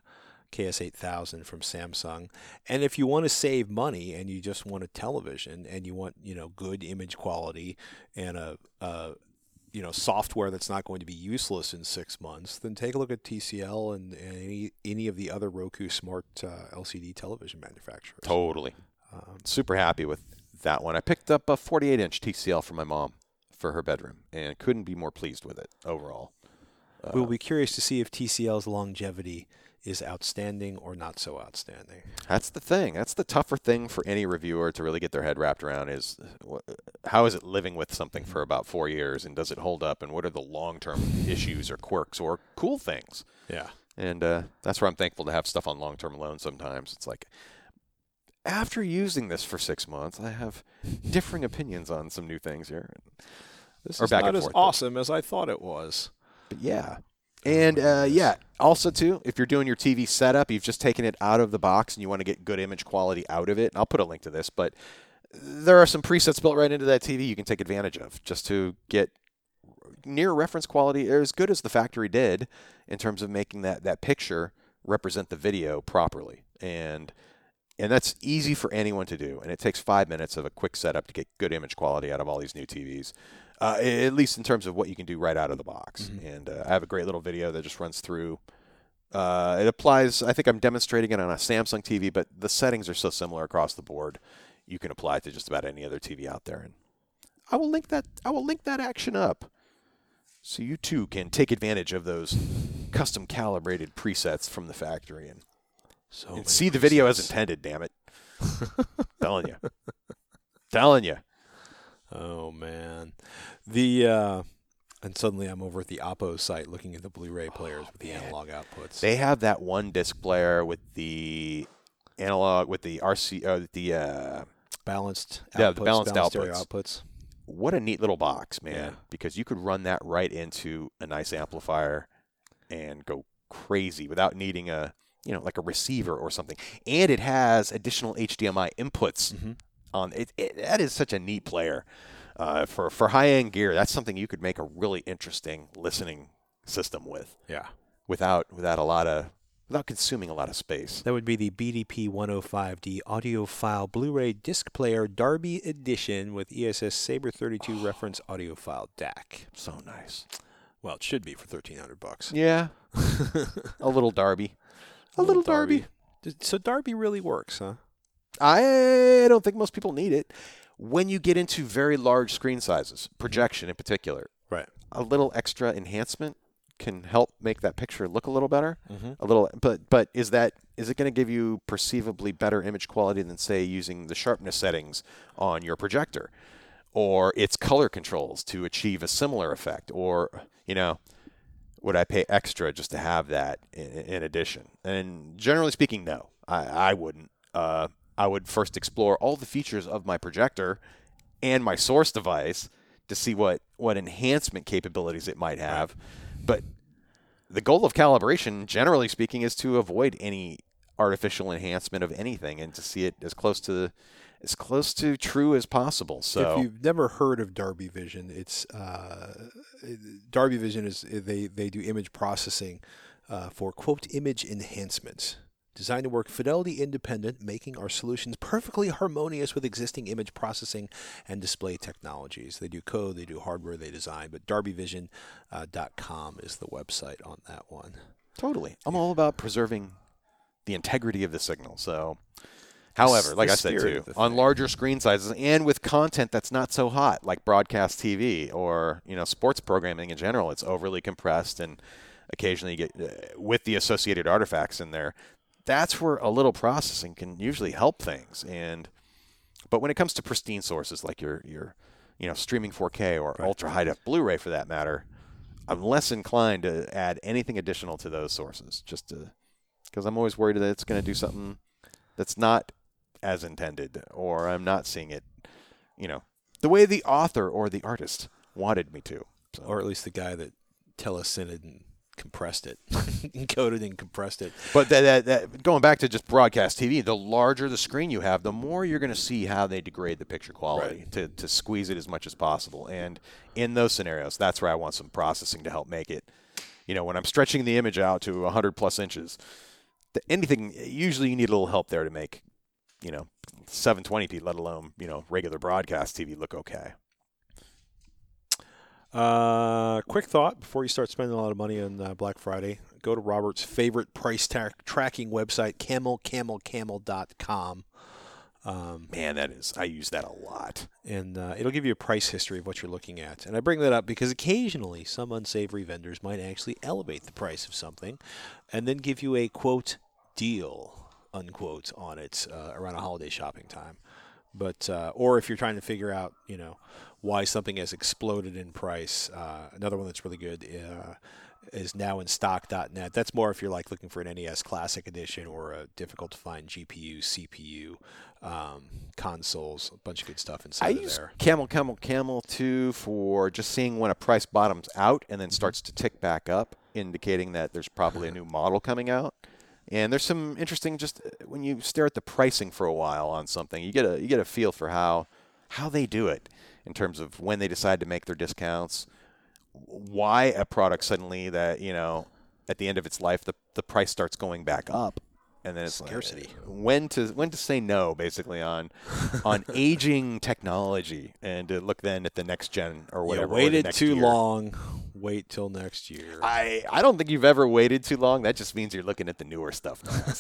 KS8000 from Samsung. And if you want to save money and you just want a television and you want, good image quality and a software that's not going to be useless in 6 months, then take a look at TCL and any of the other Roku smart LCD television manufacturers. Totally. Super happy with that one. I picked up a 48-inch TCL for my mom for her bedroom and couldn't be more pleased with it overall. We'll be curious to see if TCL's longevity is outstanding or not so outstanding. That's the thing. That's the tougher thing for any reviewer to really get their head wrapped around is how is it living with something for about 4 years, and does it hold up, and what are the long-term issues or quirks or cool things? Yeah. And that's where I'm thankful to have stuff on long-term loan sometimes. It's like, after using this for 6 months, I have differing opinions on some new things here. This Or is back not and as forth. awesome as I thought it was. But yeah. And also too, if you're doing your TV setup, you've just taken it out of the box and you want to get good image quality out of it. And I'll put a link to this, but there are some presets built right into that TV you can take advantage of just to get near reference quality as good as the factory did in terms of making that picture represent the video properly. And that's easy for anyone to do. And it takes 5 minutes of a quick setup to get good image quality out of all these new TVs. At least in terms of what you can do right out of the box. Mm-hmm. And I have a great little video that just runs through. It applies, I think I'm demonstrating it on a Samsung TV, but the settings are so similar across the board. You can apply it to just about any other TV out there. And I will link that action up so you too can take advantage of those custom calibrated presets from the factory and see the video as intended, damn it. Telling you. Oh, man. And suddenly I'm over at the Oppo site looking at the Blu-ray players with the analog outputs. They have that one disc player with the analog, with the balanced outputs. Yeah, the balanced stereo outputs. What a neat little box, man. Yeah. Because you could run that right into a nice amplifier and go crazy without needing like a receiver or something. And it has additional HDMI inputs. Mm-hmm. On it. That is such a neat player. For high-end gear, that's something you could make a really interesting listening system with. Yeah. Without consuming a lot of space. That would be the BDP 105D audiophile Blu-ray disc player Darby Edition with ESS Saber 32 reference audiophile DAC. So nice. Well, it should be for $1,300. Yeah. A little Darby. A little Darby. So Darby really works, huh? I don't think most people need it. When you get into very large screen sizes, projection in particular, right, a little extra enhancement can help make that picture look a little better. Mm-hmm. A little, but is it going to give you perceivably better image quality than, say, using the sharpness settings on your projector, or its color controls to achieve a similar effect, or would I pay extra just to have that in addition? And generally speaking, no, I wouldn't. I would first explore all the features of my projector and my source device to see what enhancement capabilities it might have. But the goal of calibration, generally speaking, is to avoid any artificial enhancement of anything and to see it as close to true as possible. So if you've never heard of Darby Vision, it's Darby Vision is they do image processing for quote image enhancements. Designed to work fidelity independent, making our solutions perfectly harmonious with existing image processing and display technologies. They do code, they do hardware, they design, but darbyvision.com is the website on that one. Totally. I'm all about preserving the integrity of the signal. So, however, like I said too, on larger screen sizes and with content that's not so hot, like broadcast TV or sports programming in general, it's overly compressed and occasionally you get with the associated artifacts in there. That's where a little processing can usually help things. But when it comes to pristine sources like your streaming 4K or ultra high def Blu-ray for that matter, I'm less inclined to add anything additional to those sources, just because I'm always worried that it's going to do something that's not as intended, or I'm not seeing it, the way the author or the artist wanted me to. So. Or at least the guy that telecined and compressed it, encoded and compressed it. But that going back to just broadcast TV, the larger the screen you have, the more you're going to see how they degrade the picture quality to squeeze it as much as possible. And in those scenarios, that's where I want some processing to help make it. When I'm stretching the image out to 100+ inches, usually you need a little help there to make, 720p, let alone, regular broadcast TV look okay. Quick thought before you start spending a lot of money on Black Friday. Go to Robert's favorite price tracking website, camelcam.com. Man, I use that a lot. And it'll give you a price history of what you're looking at. And I bring that up because occasionally some unsavory vendors might actually elevate the price of something and then give you a, quote, deal, unquote, on it around a holiday shopping time. But or if you're trying to figure out, why something has exploded in price, another one that's really good is now in stock.net. That's more if you're like looking for an NES Classic Edition or a difficult to find GPU, CPU, consoles, a bunch of good stuff inside I of use there. Camel too for just seeing when a price bottoms out and then starts to tick back up, indicating that there's probably a new model coming out. And there's some interesting, just when you stare at the pricing for a while on something, you get a feel for how they do it in terms of when they decide to make their discounts, why a product suddenly that, at the end of its life, the price starts going back up. And then it's Scarcity. When to say no, basically, on aging technology, and to look then at the next gen or whatever. You or the waited next too year. long. Wait till next year. I don't think you've ever waited too long. That just means you're looking at the newer stuff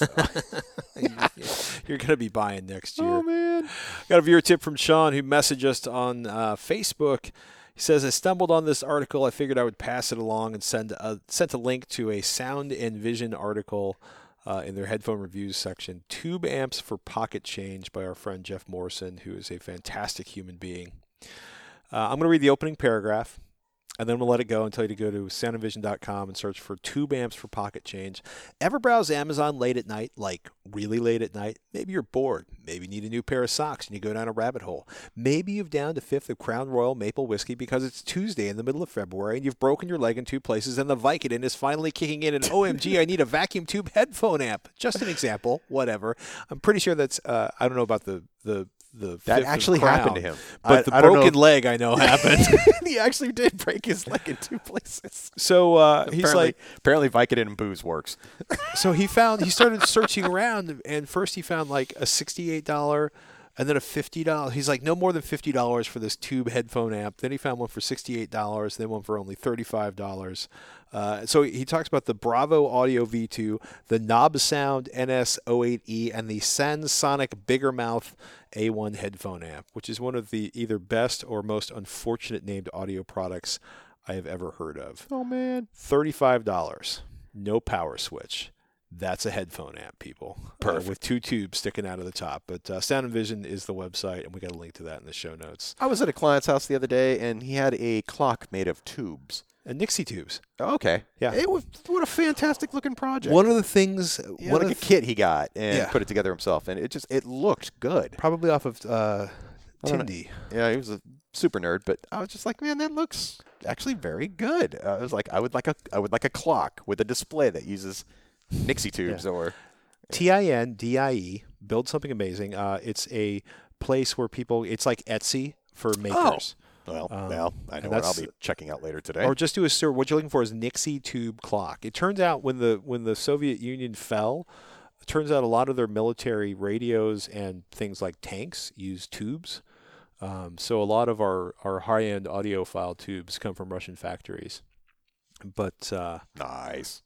now. So. You're going to be buying next year. Oh, man. Got a viewer tip from Sean who messaged us on Facebook. He says, I stumbled on this article. I figured I would pass it along and sent a link to a Sound and Vision article in their headphone reviews section. Tube amps for pocket change by our friend Jeff Morrison, who is a fantastic human being. I'm going to read the opening paragraph, and then we'll let it go and tell you to go to soundandvision.com and search for tube amps for pocket change. Ever browse Amazon late at night, like really late at night? Maybe you're bored. Maybe you need a new pair of socks and you go down a rabbit hole. Maybe you've downed a fifth of Crown Royal Maple Whiskey because it's Tuesday in the middle of February and you've broken your leg in two places and the Vicodin is finally kicking in and OMG, I need a vacuum tube headphone amp. Just an example, whatever. I'm pretty sure that's, I don't know about the That fifth actually of Crown, happened to him. But the I don't know broken leg I know happened. he actually did break his leg in two places. So he's apparently Vicodin and booze works. So he started searching around, and first he found like a $68 and then a $50. He's like, no more than $50 for this tube headphone amp. Then he found one for $68, then one for only $35. So he talks about the Bravo Audio V2, the Knob Sound NS08E, and the Sansonic Bigger Mouth A1 headphone amp, which is one of the either best or most unfortunate named audio products I have ever heard of. Oh, man. $35. No power switch. That's a headphone amp, people. Perfect. With two tubes sticking out of the top. But Sound and Vision is the website, and we got a link to that in the show notes. I was at a client's house the other day, and he had a clock made of tubes. And Nixie tubes. Oh, okay. Yeah. What a fantastic looking project. One of the things, Yeah, like a kit he got and Yeah. put it together himself, and it looked good. probably off of don't know. Tindy. Yeah, he was a super nerd, but I was just like, man, that looks actually very good. I was like, I would like a clock with a display that uses Nixie tubes or TINDIE, build something amazing. It's a place where it's like Etsy for makers. well, I know and what I'll be checking out later today. Or just do a search. What you're looking for is Nixie tube clock. It turns out when the Soviet Union fell, it turns out a lot of their military radios and things like tanks use tubes. So a lot of our high-end audiophile tubes come from Russian factories. But Nice.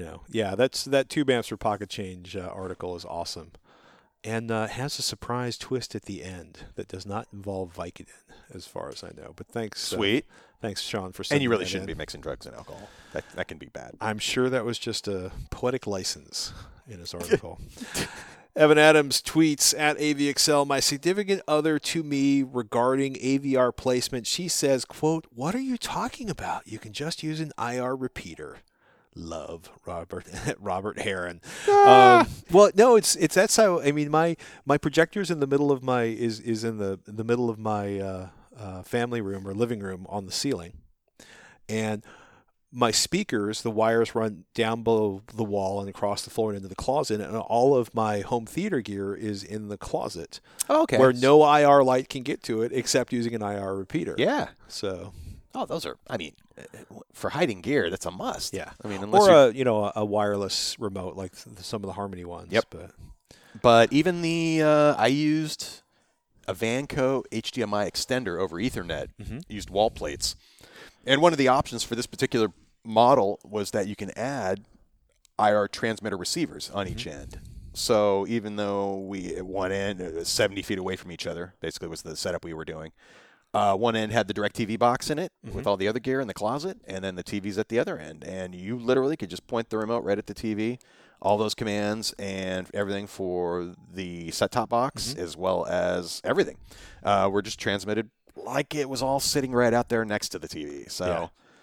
that tube amps for pocket change article is awesome, and has a surprise twist at the end that does not involve Vicodin, as far as I know. But thanks, Sweet. Thanks, Sean, for And sending you really that shouldn't in. be mixing drugs and alcohol. That can be bad. I'm sure that was just a poetic license in his article. Evan Adams tweets at AVXL, my significant other to me regarding AVR placement. She says, quote, what are you talking about? You can just use an IR repeater. Love, Robert Heron. Well, no, it's that's how. I mean, my projector's in the middle of my is in the middle of my family room or living room on the ceiling, and my speakers, the wires run down below the wall and across the floor and into the closet, and all of my home theater gear is in the closet, Okay. where no IR light can get to it except using an IR repeater. Yeah. So. Oh, those are. I mean, for hiding gear, that's a must. Yeah. I mean, unless Or a wireless remote like some of the Harmony ones. Yep. But even I used a Vanco HDMI extender over Ethernet. Used wall plates, and one of the options for this particular model was that you can add IR transmitter receivers on each end. So even though we at one end 70 feet away from each other, basically was the setup we were doing. One end had the DirecTV box in it with all the other gear in the closet, and then the TV's at the other end. And you literally could just point the remote right at the TV, all those commands and everything for the set-top box as well as everything were just transmitted like it was all sitting right out there next to the TV. So,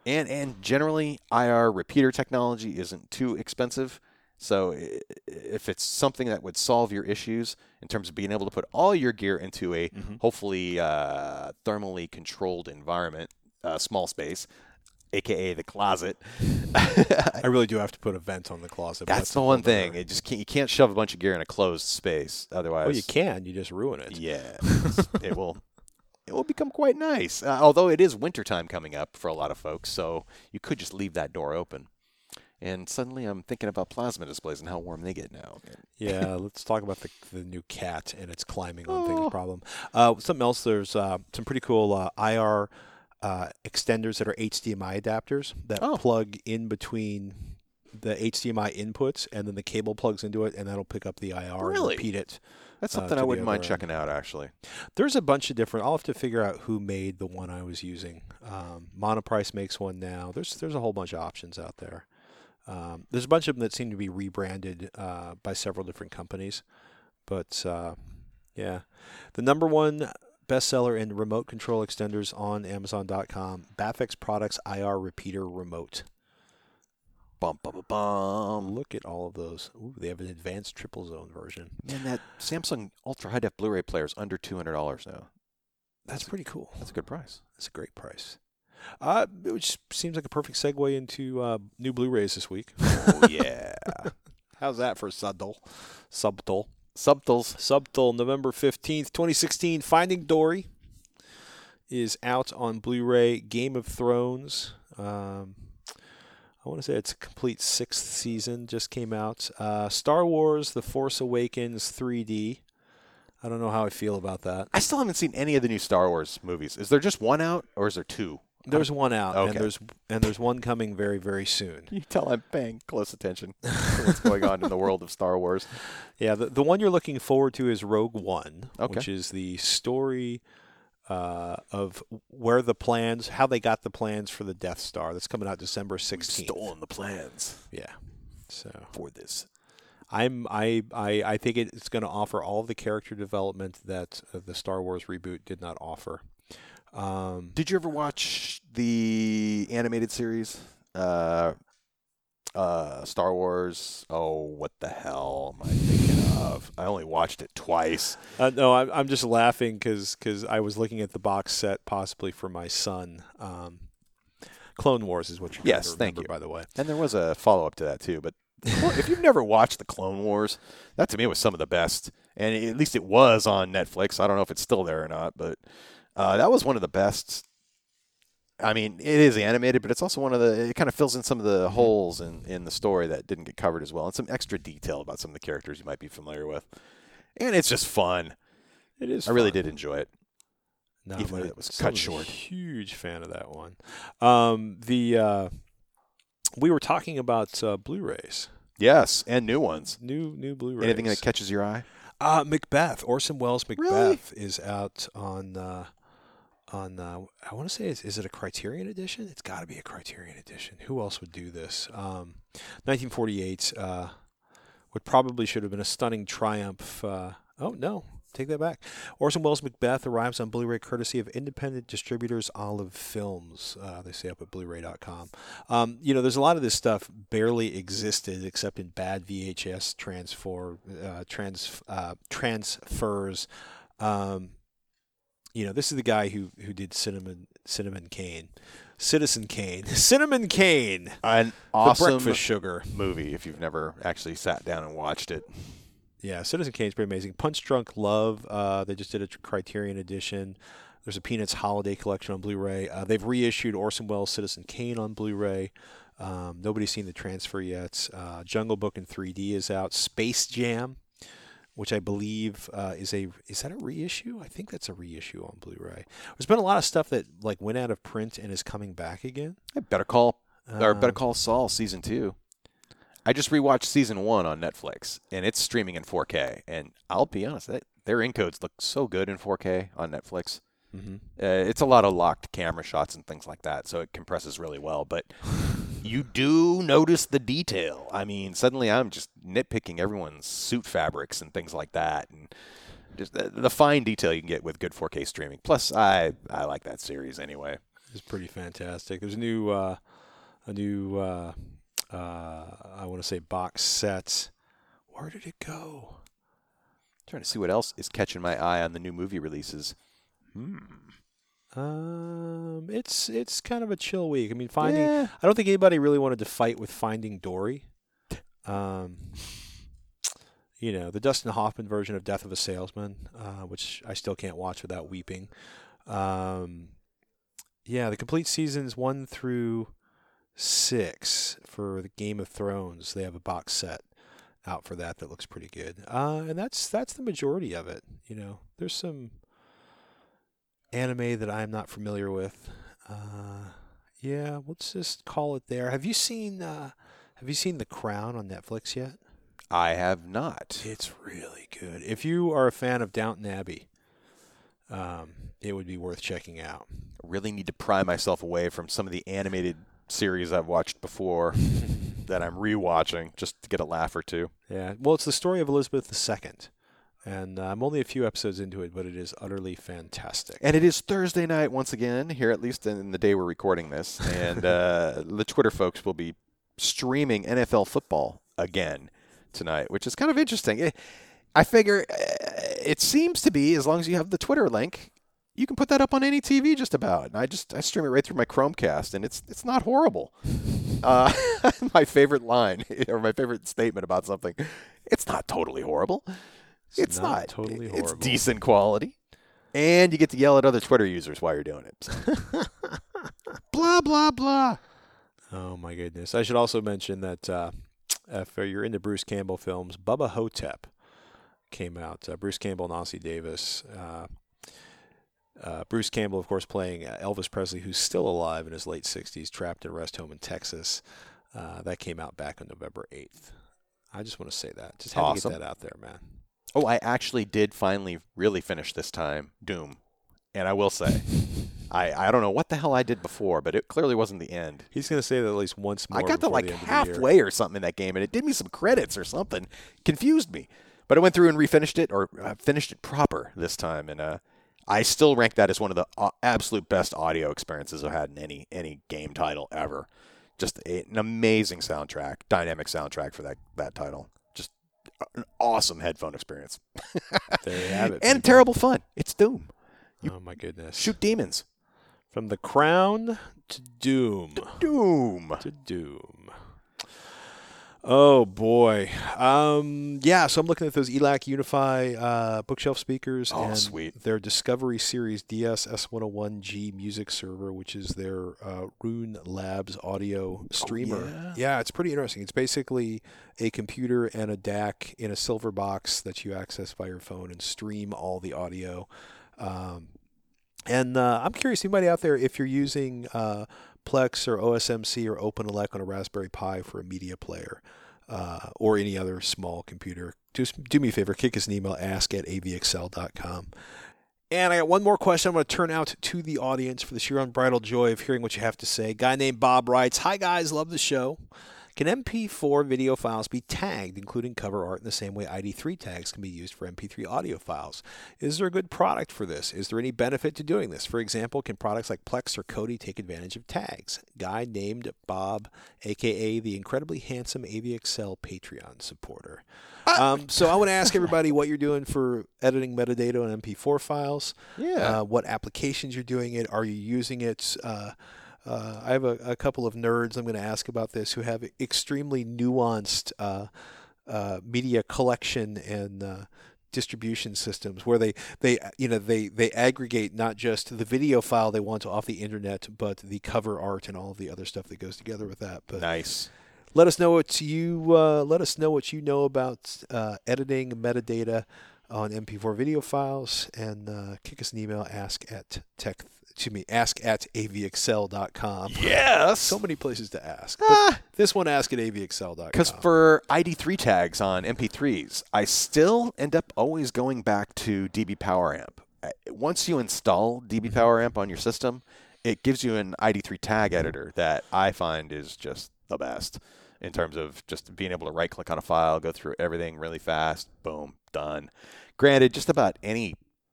And generally, IR repeater technology isn't too expensive. So if it's something that would solve your issues in terms of being able to put all your gear into a hopefully thermally controlled environment, small space, aka the closet. I really do have to put a vent on the closet. but That's a the whole one thing. nother- You can't shove a bunch of gear in a closed space. Otherwise, Well, you can. You just ruin it. yeah, it will. It will become quite nice. Although it is wintertime coming up for a lot of folks, so you could just leave that door open. And suddenly I'm thinking about plasma displays and how warm they get now. Yeah, let's talk about the new cat and its climbing on things problem. Something else, there's some pretty cool IR extenders that are HDMI adapters that plug in between the HDMI inputs, and then the cable plugs into it, and that'll pick up the IR Really? and repeat it. That's something to I the wouldn't mind other checking out, actually. There's a bunch of different. I'll have to figure out who made the one I was using. Monoprice makes one now. There's a whole bunch of options out there. There's a bunch of them that seem to be rebranded by several different companies. But, yeah. The number one bestseller in remote control extenders on Amazon.com, Bafex Products IR Repeater Remote. Bum, bum, bum, bum. Look at all of those. Ooh, they have an advanced triple zone version. Man, that Samsung Ultra High Def Blu-ray player is under $200 now. That's pretty cool. That's a good price. That's a great price. Which seems like a perfect segue into new Blu-rays this week. Oh, yeah. How's that for subtle? Subtles. November 15th, 2016. Finding Dory is out on Blu-ray. Game of Thrones. I want to say it's a complete 6th season. Just came out. Star Wars The Force Awakens 3D. I don't know how I feel about that. I still haven't seen any of the new Star Wars movies. Is there just one out, or is there two? There's one out, Okay. and there's one coming very, very soon. You tell I'm paying close attention to what's going on in the world of Star Wars. Yeah, the one you're looking forward to is Rogue One, Okay. which is the story of where the plans, how they got the plans for the Death Star. That's coming out December 16th. Stolen the plans Yeah. So for this. I think it's going to offer all the character development that the Star Wars reboot did not offer. Did you ever watch the animated series? Star Wars. Oh, what the hell am I thinking of? I only watched it twice. No, I'm just laughing because I was looking at the box set possibly for my son. Clone Wars is what you're Yes, trying to thank remember, you. by the way. And there was a follow-up to that, too. But if you've never watched the Clone Wars, that to me was some of the best. And at least it was on Netflix. I don't know if it's still there or not, but that was one of the best. I mean, it is animated, but it's also it kind of fills in some of the holes in the story that didn't get covered as well, and some extra detail about some of the characters you might be familiar with. And it's just fun. It is. I really fun. did enjoy it. No, even but though it was so cut was a short. Huge fan of that one. We were talking about Blu-rays, Yes, and new ones. new Blu-rays. Anything that catches your eye? Macbeth, Orson Welles' Macbeth is out on I want to say is it a Criterion edition? It's got to be a Criterion edition. Who else would do this? 1948 would probably should have been a stunning triumph. Oh no, take that back. Orson Welles' Macbeth arrives on Blu-ray courtesy of independent distributors Olive Films. They say up at Blu-ray.com. There's a lot of this stuff barely existed except in bad VHS transfers. This is the guy who did Cinnamon Kane. Cinnamon Kane. An The awesome breakfast sugar. movie if you've never actually sat down and watched it. Yeah, Citizen Kane's pretty amazing. Punch Drunk Love, they just did a Criterion edition. There's a Peanuts Holiday Collection on Blu-ray. They've reissued Orson Welles' Citizen Kane on Blu-ray. Nobody's seen the transfer yet. Jungle Book in 3D is out. Space Jam, which I believe is that a reissue? I think that's a reissue on Blu-ray. There's been a lot of stuff that went out of print and is coming back again. Better Call Saul season 2. I just rewatched season 1 on Netflix, and it's streaming in 4K. And I'll be honest, their encodes look so good in 4K on Netflix. Mm-hmm. It's a lot of locked camera shots and things like that, so it compresses really well. But you do notice the detail. I mean, suddenly I'm just nitpicking everyone's suit fabrics and things like that, and just the fine detail you can get with good 4K streaming. Plus, I like that series anyway. It's pretty fantastic. There's a new I want to say box set. Where did it go? Trying to see what else is catching my eye on the new movie releases. It's kind of a chill week. I mean, Finding. Yeah. I don't think anybody really wanted to fight with Finding Dory. The Dustin Hoffman version of Death of a Salesman, which I still can't watch without weeping. The complete seasons 1 through 6 for the Game of Thrones. They have a box set out for that looks pretty good. And that's the majority of it. There's some anime that I'm not familiar with. Let's just call it there. Have you seen The Crown on Netflix yet? I have not. It's really good. If you are a fan of Downton Abbey, it would be worth checking out. I really need to pry myself away from some of the animated series I've watched before that I'm rewatching just to get a laugh or two. Yeah. Well, it's the story of Elizabeth II. And I'm only a few episodes into it, but it is utterly fantastic. And it is Thursday night once again, here at least in the day we're recording this. And the Twitter folks will be streaming NFL football again tonight, which is kind of interesting. I figure it seems to be, as long as you have the Twitter link, you can put that up on any TV just about. And I stream it right through my Chromecast, and it's not horrible. My favorite line, or my favorite statement about something, it's not totally horrible. It's not totally horrible. It's decent quality. And you get to yell at other Twitter users while you're doing it. So. Blah, blah, blah. Oh, my goodness. I should also mention that if you're into Bruce Campbell films, Bubba Hotep came out. Bruce Campbell and Ossie Davis. Bruce Campbell, of course, playing Elvis Presley, who's still alive in his late 60s, trapped in a rest home in Texas. That came out back on November 8th. I just want to say that. Just had to get that out there, man. Oh, I actually did finally really finish this time Doom. And I will say, I don't know what the hell I did before, but it clearly wasn't the end. He's going to say that at least once more. I got to like halfway or something in that game, and it did me some credits or something. Confused me. But I went through and refinished it, or finished it proper this time, and I still rank that as one of the absolute best audio experiences I've had in any game title ever. Just an amazing soundtrack, dynamic soundtrack for that title. Just an awesome headphone experience. There you have it. And terrible fun. It's Doom. Oh, my goodness. Shoot demons. From The Crown to Doom. Doom. To Doom. Oh, boy. So I'm looking at those ELAC Unify bookshelf speakers. Oh, and sweet. Their Discovery Series DS S101G music server, which is their Rune Labs audio streamer. Yeah, it's pretty interesting. It's basically a computer and a DAC in a silver box that you access by your phone and stream all the audio. I'm curious, anybody out there, if you're using Plex or OSMC or OpenELEC on a Raspberry Pi for a media player or any other small computer, just do me a favor, kick us an email, ask@avxl.com. And I got one more question I'm going to turn out to the audience for the sheer unbridled joy of hearing what you have to say. A guy named Bob writes, "Hi guys, love the show. Can MP4 video files be tagged, including cover art, in the same way ID3 tags can be used for MP3 audio files? Is there a good product for this? Is there any benefit to doing this? For example, can products like Plex or Kodi take advantage of tags?" Guy named Bob, a.k.a. the incredibly handsome AVXL Patreon supporter. So I want to ask everybody what you're doing for editing metadata on MP4 files. Yeah. What applications you're doing it. Are you using it? I have a couple of nerds I'm going to ask about this who have extremely nuanced media collection and distribution systems where they aggregate not just the video file they want off the internet, but the cover art and all of the other stuff that goes together with that. But Nice. let us know what you know about editing metadata on MP4 video files, and kick us an email, ask@avxl.com. Yes. So many places to ask. But this one, ask@avxl.com. Because for ID3 tags on MP3s, I still end up always going back to DB PowerAmp. Once you install DB PowerAmp on your system, it gives you an ID3 tag editor that I find is just the best in terms of just being able to right-click on a file, go through everything really fast, boom, done. Granted, just about any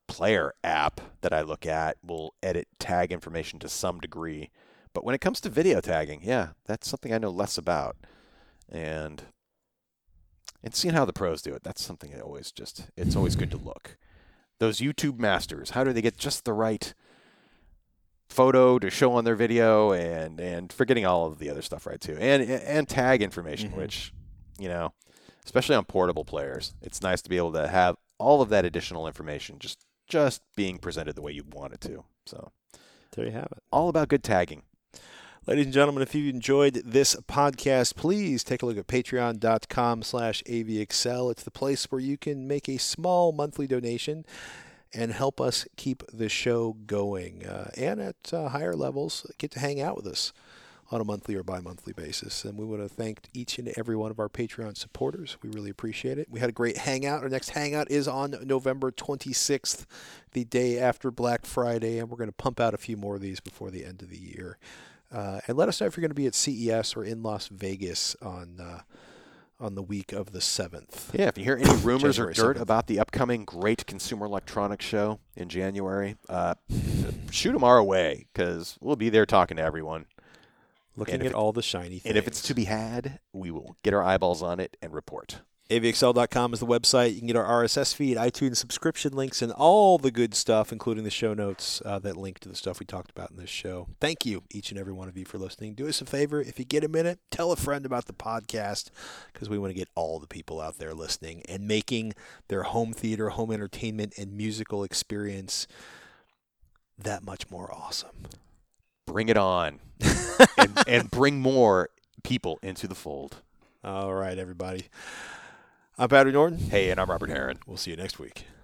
player app that I look at will edit tag information to some degree. But when it comes to video tagging, yeah, that's something I know less about. And seeing how the pros do it, that's something that it's always good to look. Those YouTube masters, how do they get just the right photo to show on their video, and forgetting all of the other stuff, right, too. And tag information, which, especially on portable players, it's nice to be able to have all of that additional information just being presented the way you want it to. So there you have it. All about good tagging. Ladies and gentlemen, if you enjoyed this podcast, please take a look at patreon.com/avexcel. It's the place where you can make a small monthly donation and help us keep the show going. And at higher levels, get to hang out with us on a monthly or bi-monthly basis. And we want to thank each and every one of our Patreon supporters. We really appreciate it. We had a great hangout. Our next hangout is on November 26th, the day after Black Friday, and we're going to pump out a few more of these before the end of the year. And let us know if you're going to be at CES or in Las Vegas on the week of the 7th. Yeah, if you hear any rumors or January dirt 7th. about the upcoming Great Consumer Electronics Show in January, shoot them our way, because we'll be there talking to everyone. Looking at all the shiny things. And if it's to be had, we will get our eyeballs on it and report. avxl.com is the website. You can get our RSS feed, iTunes subscription links, and all the good stuff, including the show notes that link to the stuff we talked about in this show. Thank you, each and every one of you, for listening. Do us a favor. If you get a minute, tell a friend about the podcast, because we want to get all the people out there listening and making their home theater, home entertainment, and musical experience that much more awesome. Bring it on. and bring more people into the fold. All right, everybody. I'm Patrick Norton. Hey, and I'm Robert Heron. We'll see you next week.